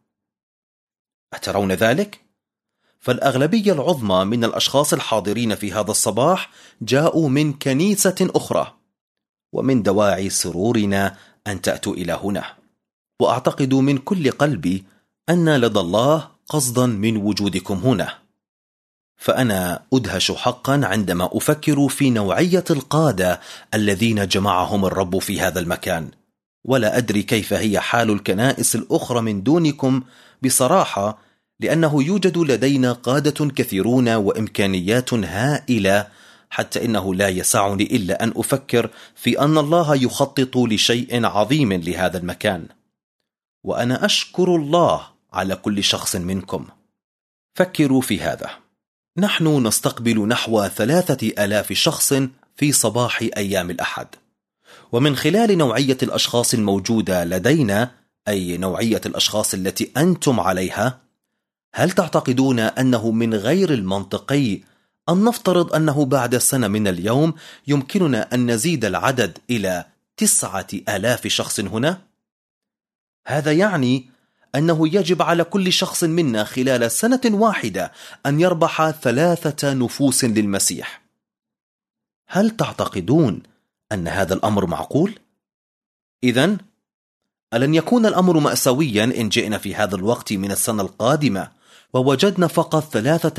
S2: أترون ذلك؟ فالأغلبية العظمى من الأشخاص الحاضرين في هذا الصباح جاءوا من كنيسة أخرى، ومن دواعي سرورنا أن تأتوا إلى هنا. وأعتقد من كل قلبي أن لدى الله قصدا من وجودكم هنا، فأنا أدهش حقا عندما أفكر في نوعية القادة الذين جمعهم الرب في هذا المكان، ولا أدري كيف هي حال الكنائس الأخرى من دونكم بصراحة، لأنه يوجد لدينا قادة كثيرون وإمكانيات هائلة، حتى إنه لا يسعني إلا أن أفكر في أن الله يخطط لشيء عظيم لهذا المكان. وأنا أشكر الله على كل شخص منكم، فكروا في هذا. نحن نستقبل نحو 3000 شخص في صباح أيام الأحد، ومن خلال نوعية الأشخاص الموجودة لدينا، أي نوعية الأشخاص التي أنتم عليها، هل تعتقدون أنه من غير المنطقي أن نفترض أنه بعد سنة من اليوم يمكننا أن نزيد العدد إلى 9000 شخص هنا؟ هذا يعني أنه يجب على كل شخص منا خلال سنة واحدة أن يربح 3 نفوس للمسيح. هل تعتقدون أن هذا الأمر معقول؟ إذن ألن يكون الأمر مأساويا إن جئنا في هذا الوقت من السنة القادمة ووجدنا فقط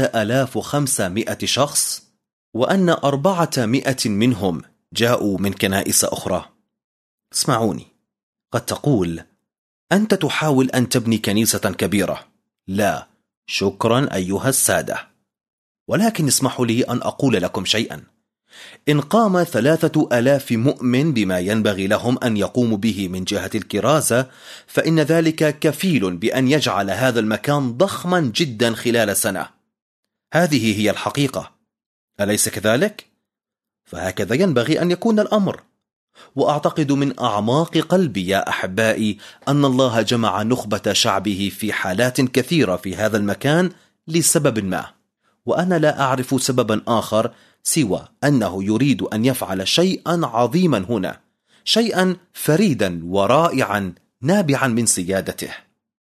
S2: 3500 شخص، وأن 400 منهم جاءوا من كنائس أخرى؟ اسمعوني، قد تقول: أنت تحاول أن تبني كنيسة كبيرة. لا، شكرا أيها السادة. ولكن اسمحوا لي أن أقول لكم شيئا. إن قام 3000 مؤمن بما ينبغي لهم أن يقوموا به من جهة الكرازة، فإن ذلك كفيل بأن يجعل هذا المكان ضخما جدا خلال سنة. هذه هي الحقيقة، أليس كذلك؟ فهكذا ينبغي أن يكون الأمر. وأعتقد من أعماق قلبي يا أحبائي أن الله جمع نخبة شعبه في حالات كثيرة في هذا المكان لسبب ما، وأنا لا أعرف سببا آخر سوى أنه يريد أن يفعل شيئا عظيما هنا، شيئا فريدا ورائعا نابعا من سيادته.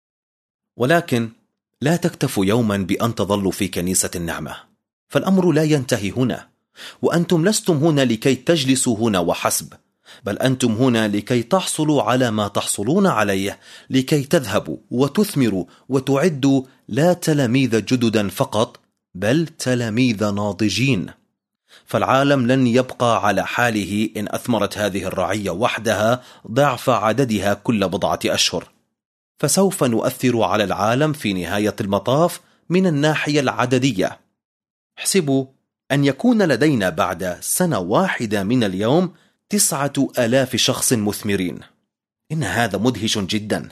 S2: ولكن لا تكتفوا يوما بأن تظلوا في كنيسة النعمة، فالأمر لا ينتهي هنا. وأنتم لستم هنا لكي تجلسوا هنا وحسب، بل أنتم هنا لكي تحصلوا على ما تحصلون عليه، لكي تذهبوا وتثمروا وتعدوا لا تلاميذ جددا فقط، بل تلاميذ ناضجين. فالعالم لن يبقى على حاله إن أثمرت هذه الرعية وحدها ضعف عددها كل 1 أشهر، فسوف نؤثر على العالم في نهاية المطاف من الناحية العددية. احسبوا أن يكون لدينا بعد سنة واحدة من اليوم 9000 شخص مثمرين. إن هذا مدهش جدا.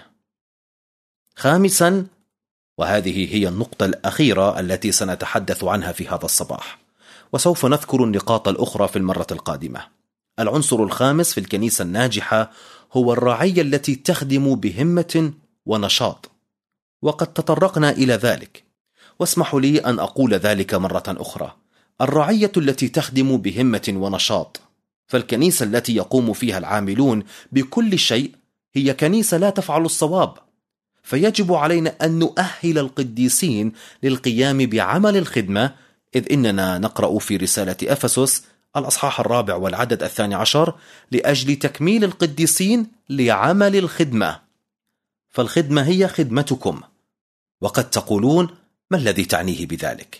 S2: خامسا، وهذه هي النقطة الأخيرة التي سنتحدث عنها في هذا الصباح، وسوف نذكر النقاط الأخرى في المرة القادمة. العنصر الخامس في الكنيسة الناجحة هو الرعية التي تخدم بهمة ونشاط، وقد تطرقنا إلى ذلك، واسمحوا لي أن أقول ذلك مرة أخرى: الرعية التي تخدم بهمة ونشاط. فالكنيسة التي يقوم فيها العاملون بكل شيء هي كنيسة لا تفعل الصواب، فيجب علينا أن نؤهل القديسين للقيام بعمل الخدمة، إذ إننا نقرأ في رسالة أفسس الأصحاح 4 والعدد 12: لأجل تكميل القديسين لعمل الخدمة. فالخدمة هي خدمتكم. وقد تقولون: ما الذي تعنيه بذلك؟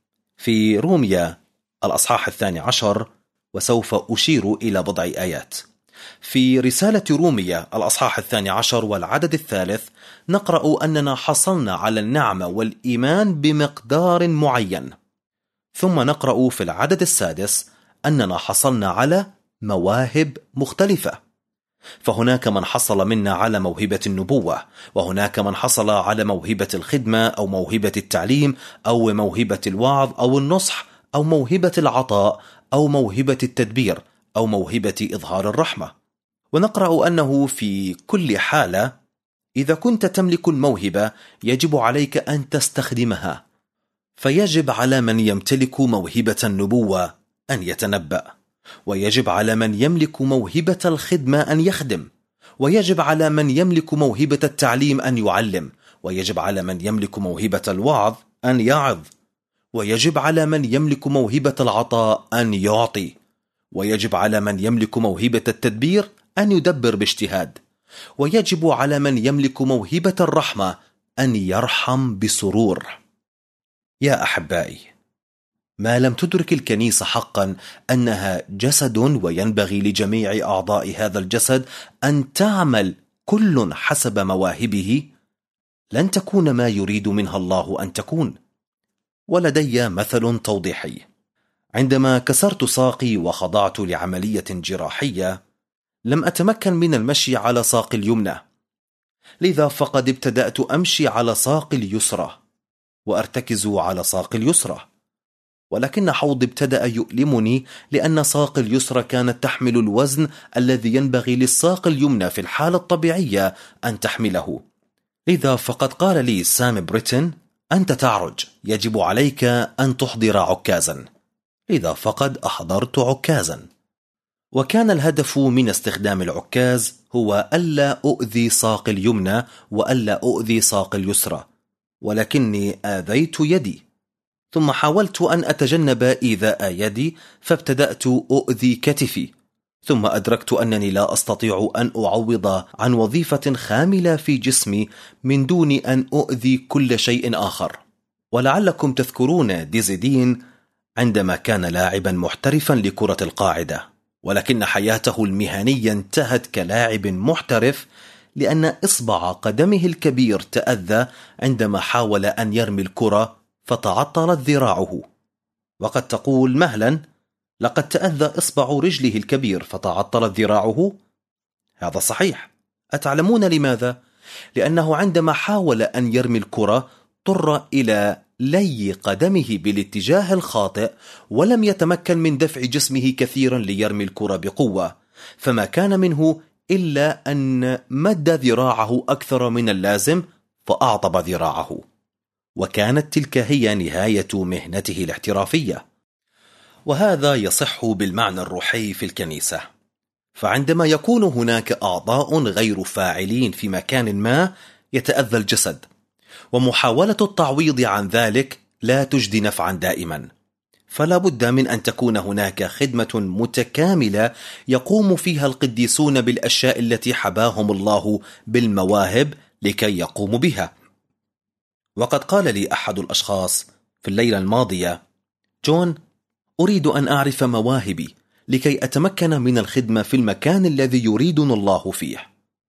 S2: في روميا الأصحاح 12، وسوف أشير إلى بضع آيات. في رسالة روميا الأصحاح 12 والعدد 3 نقرأ أننا حصلنا على النعمة والإيمان بمقدار معين، ثم نقرأ في العدد 6 أننا حصلنا على مواهب مختلفة. فهناك من حصل منا على موهبة النبوة، وهناك من حصل على موهبة الخدمة أو موهبة التعليم أو موهبة الوعظ أو النصح أو موهبة العطاء أو موهبة التدبير أو موهبة إظهار الرحمة. ونقرأ أنه في كل حالة إذا كنت تملك الموهبة يجب عليك أن تستخدمها. فيجب على من يمتلك موهبة النبوة أن يتنبأ، ويجب على من يملك موهبة الخدمة أن يخدم، ويجب على من يملك موهبة التعليم أن يعلم، ويجب على من يملك موهبة الوعظ أن يعظ، ويجب على من يملك موهبة العطاء أن يعطي، ويجب على من يملك موهبة التدبير أن يدبر باجتهاد، ويجب على من يملك موهبة الرحمة أن يرحم بسرور. يا أحبائي، ما لم تدرك الكنيسة حقا أنها جسد وينبغي لجميع أعضاء هذا الجسد أن تعمل كل حسب مواهبه، لن تكون ما يريد منها الله أن تكون. ولدي مثل توضيحي. عندما كسرت ساقي وخضعت لعملية جراحية لم أتمكن من المشي على ساقي اليمنى، لذا فقد ابتدأت أمشي على ساقي اليسرى، وأرتكز على ساق اليسرى، ولكن حوضي ابتدأ يؤلمني لأن ساق اليسرى كانت تحمل الوزن الذي ينبغي للساق اليمنى في الحالة الطبيعية أن تحمله. لذا فقد قال لي سام بريتن: أنت تعرج، يجب عليك أن تحضر عكازا. لذا فقد أحضرت عكازا، وكان الهدف من استخدام العكاز هو ألا أؤذي ساق اليمنى وألا أؤذي ساق اليسرى، ولكني آذيت يدي، ثم حاولت أن أتجنب إيذاء يدي فابتدأت أؤذي كتفي، ثم أدركت أنني لا أستطيع أن أعوض عن وظيفة خاملة في جسمي من دون أن أؤذي كل شيء آخر. ولعلكم تذكرون ديزي دين عندما كان لاعبا محترفا لكرة القاعدة، ولكن حياته المهنية انتهت كلاعب محترف لأن إصبع قدمه الكبير تأذى عندما حاول أن يرمي الكرة فتعطلت ذراعه. وقد تقول مهلا: لقد تأذى إصبع رجله الكبير فتعطلت ذراعه. هذا صحيح. أتعلمون لماذا؟ لأنه عندما حاول أن يرمي الكرة اضطر إلى لي قدمه بالاتجاه الخاطئ، ولم يتمكن من دفع جسمه كثيرا ليرمي الكرة بقوة، فما كان منه إلا أن مد ذراعه أكثر من اللازم فأعطب ذراعه، وكانت تلك هي نهاية مهنته الاحترافية. وهذا يصح بالمعنى الروحي في الكنيسة، فعندما يكون هناك أعضاء غير فاعلين في مكان ما يتأذى الجسد، ومحاولة التعويض عن ذلك لا تجدي نفعا دائما، فلا بد من أن تكون هناك خدمة متكاملة يقوم فيها القديسون بالأشياء التي حباهم الله بالمواهب لكي يقوموا بها. وقد قال لي أحد الأشخاص في الليلة الماضية: جون، أريد أن أعرف مواهبي لكي أتمكن من الخدمة في المكان الذي يريدنا الله فيه.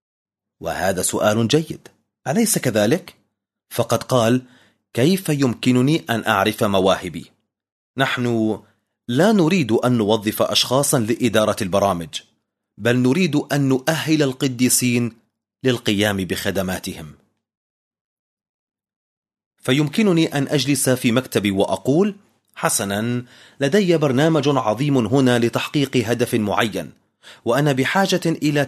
S2: وهذا سؤال جيد، أليس كذلك؟ فقد قال: كيف يمكنني أن أعرف مواهبي؟ نحن لا نريد أن نوظف أشخاصا لإدارة البرامج، بل نريد أن نؤهل القديسين للقيام بخدماتهم. فيمكنني أن أجلس في مكتبي وأقول: حسنا، لدي برنامج عظيم هنا لتحقيق هدف معين، وأنا بحاجة إلى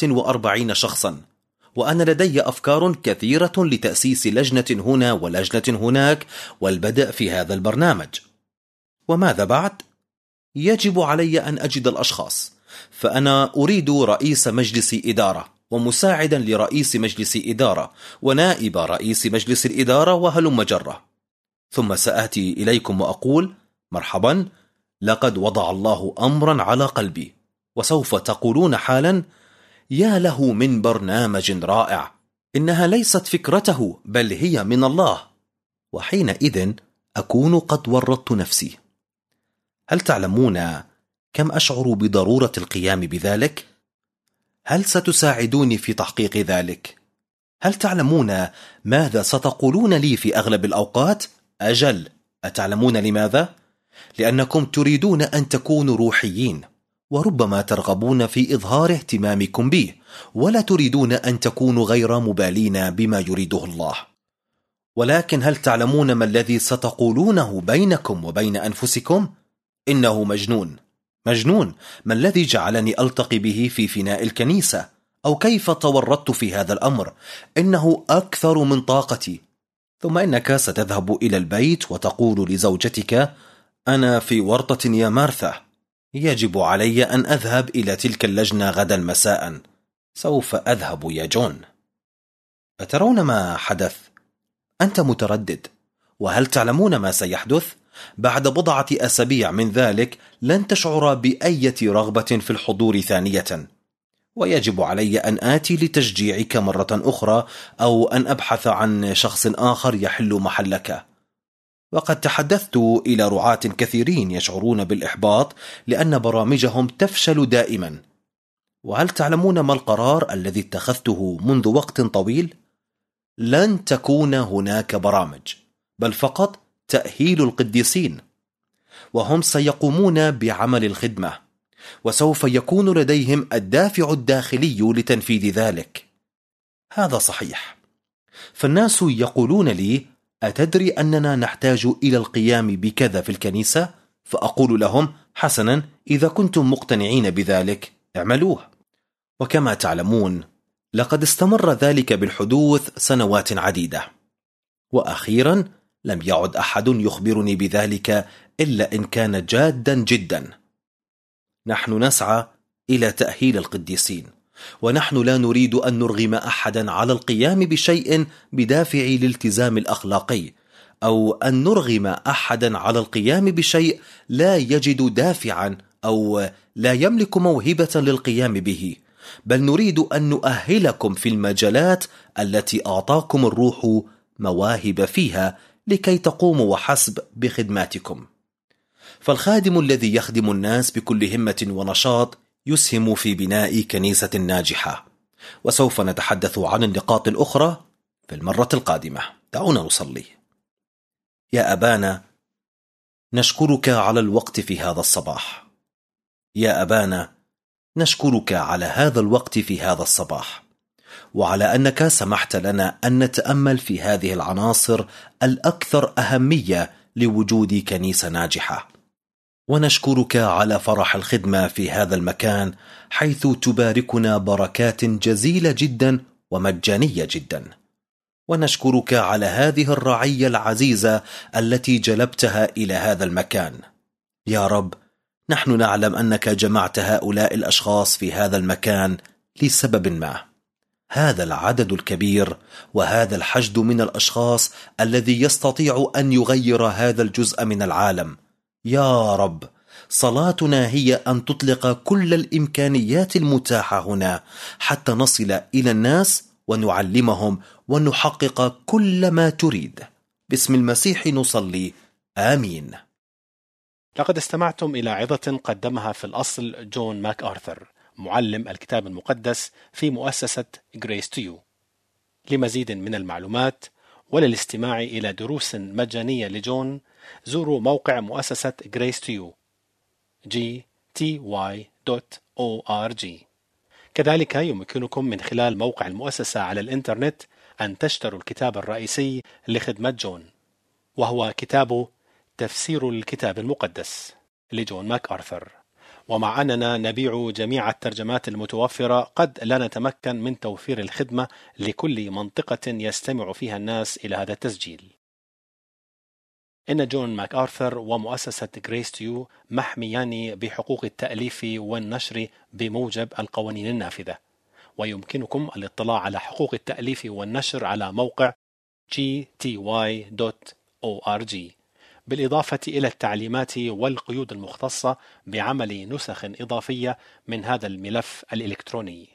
S2: 49 شخصا، وأنا لدي أفكار كثيرة لتأسيس لجنة هنا ولجنة هناك والبدء في هذا البرنامج. وماذا بعد؟ يجب علي أن أجد الأشخاص، فأنا أريد رئيس مجلس إدارة، ومساعدا لرئيس مجلس إدارة، ونائب رئيس مجلس الإدارة، وهلم جرة. ثم سآتي إليكم وأقول: مرحبا، لقد وضع الله أمرا على قلبي. وسوف تقولون حالا: يا له من برنامج رائع، إنها ليست فكرته بل هي من الله. وحينئذ أكون قد ورطت نفسي. هل تعلمون كم أشعر بضرورة القيام بذلك؟ هل ستساعدوني في تحقيق ذلك؟ هل تعلمون ماذا ستقولون لي في أغلب الأوقات؟ أجل، أتعلمون لماذا؟ لأنكم تريدون أن تكونوا روحيين، وربما ترغبون في إظهار اهتمامكم به، ولا تريدون أن تكونوا غير مبالين بما يريده الله. ولكن هل تعلمون ما الذي ستقولونه بينكم وبين أنفسكم؟ إنه مجنون. مجنون، ما الذي جعلني ألتقي به في فناء الكنيسة؟ أو كيف تورطت في هذا الأمر؟ إنه أكثر من طاقتي. ثم إنك ستذهب إلى البيت وتقول لزوجتك: أنا في ورطة يا مارثا، يجب علي أن أذهب إلى تلك اللجنة غدا مساء. سوف أذهب يا جون. أترون ما حدث؟ أنت متردد، وهل تعلمون ما سيحدث؟ بعد بضعة أسابيع من ذلك لن تشعر بأية رغبة في الحضور ثانية، ويجب علي أن آتي لتشجيعك مرة أخرى، أو أن أبحث عن شخص آخر يحل محلك. وقد تحدثت إلى رعاة كثيرين يشعرون بالإحباط لأن برامجهم تفشل دائما. وهل تعلمون ما القرار الذي اتخذته منذ وقت طويل؟ لن تكون هناك برامج، بل فقط تأهيل القديسين، وهم سيقومون بعمل الخدمة، وسوف يكون لديهم الدافع الداخلي لتنفيذ ذلك. هذا صحيح. فالناس يقولون لي: أتدري أننا نحتاج إلى القيام بكذا في الكنيسة؟ فأقول لهم: حسنا، إذا كنتم مقتنعين بذلك اعملوه. وكما تعلمون لقد استمر ذلك بالحدوث سنوات عديدة، وأخيرا لم يعد أحد يخبرني بذلك إلا إن كان جادا جدا. نحن نسعى إلى تأهيل القديسين، ونحن لا نريد أن نرغم أحدا على القيام بشيء بدافع الالتزام الأخلاقي، أو أن نرغم أحدا على القيام بشيء لا يجد دافعا أو لا يملك موهبة للقيام به، بل نريد أن نؤهلكم في المجالات التي أعطاكم الروح مواهب فيها لكي تقوموا وحسب بخدماتكم. فالخادم الذي يخدم الناس بكل همة ونشاط يسهم في بناء كنيسة ناجحة. وسوف نتحدث عن النقاط الأخرى في المرة القادمة. دعونا نصلي. يا أبانا، نشكرك على الوقت في هذا الصباح. يا أبانا، نشكرك على هذا الوقت في هذا الصباح، وعلى أنك سمحت لنا أن نتأمل في هذه العناصر الأكثر أهمية لوجود كنيسة ناجحة. ونشكرك على فرح الخدمة في هذا المكان، حيث تباركنا بركات جزيلة جدا ومجانية جدا. ونشكرك على هذه الرعية العزيزة التي جلبتها إلى هذا المكان. يا رب، نحن نعلم أنك جمعت هؤلاء الأشخاص في هذا المكان لسبب ما. هذا العدد الكبير وهذا الحشد من الأشخاص الذي يستطيع أن يغير هذا الجزء من العالم. يا رب، صلاتنا هي أن تطلق كل الإمكانيات المتاحة هنا حتى نصل إلى الناس ونعلمهم ونحقق كل ما تريد. باسم المسيح نصلي، آمين.
S1: لقد استمعتم إلى عظة قدمها في الأصل جون ماك آرثر، معلم الكتاب المقدس في مؤسسة Grace to You. لمزيد من المعلومات وللاستماع إلى دروس مجانية لجون، زوروا موقع مؤسسة Grace to You gty.org. كذلك يمكنكم من خلال موقع المؤسسة على الإنترنت أن تشتروا الكتاب الرئيسي لخدمة جون، وهو كتاب تفسير الكتاب المقدس لجون ماك آرثر. ومع أننا نبيع جميع الترجمات المتوفرة، قد لا نتمكن من توفير الخدمة لكل منطقة يستمع فيها الناس إلى هذا التسجيل. إن جون ماك آرثر ومؤسسة Grace to You محميان بحقوق التأليف والنشر بموجب القوانين النافذة، ويمكنكم الاطلاع على حقوق التأليف والنشر على موقع gty.org، بالإضافة إلى التعليمات والقيود المختصة بعمل نسخ إضافية من هذا الملف الإلكتروني.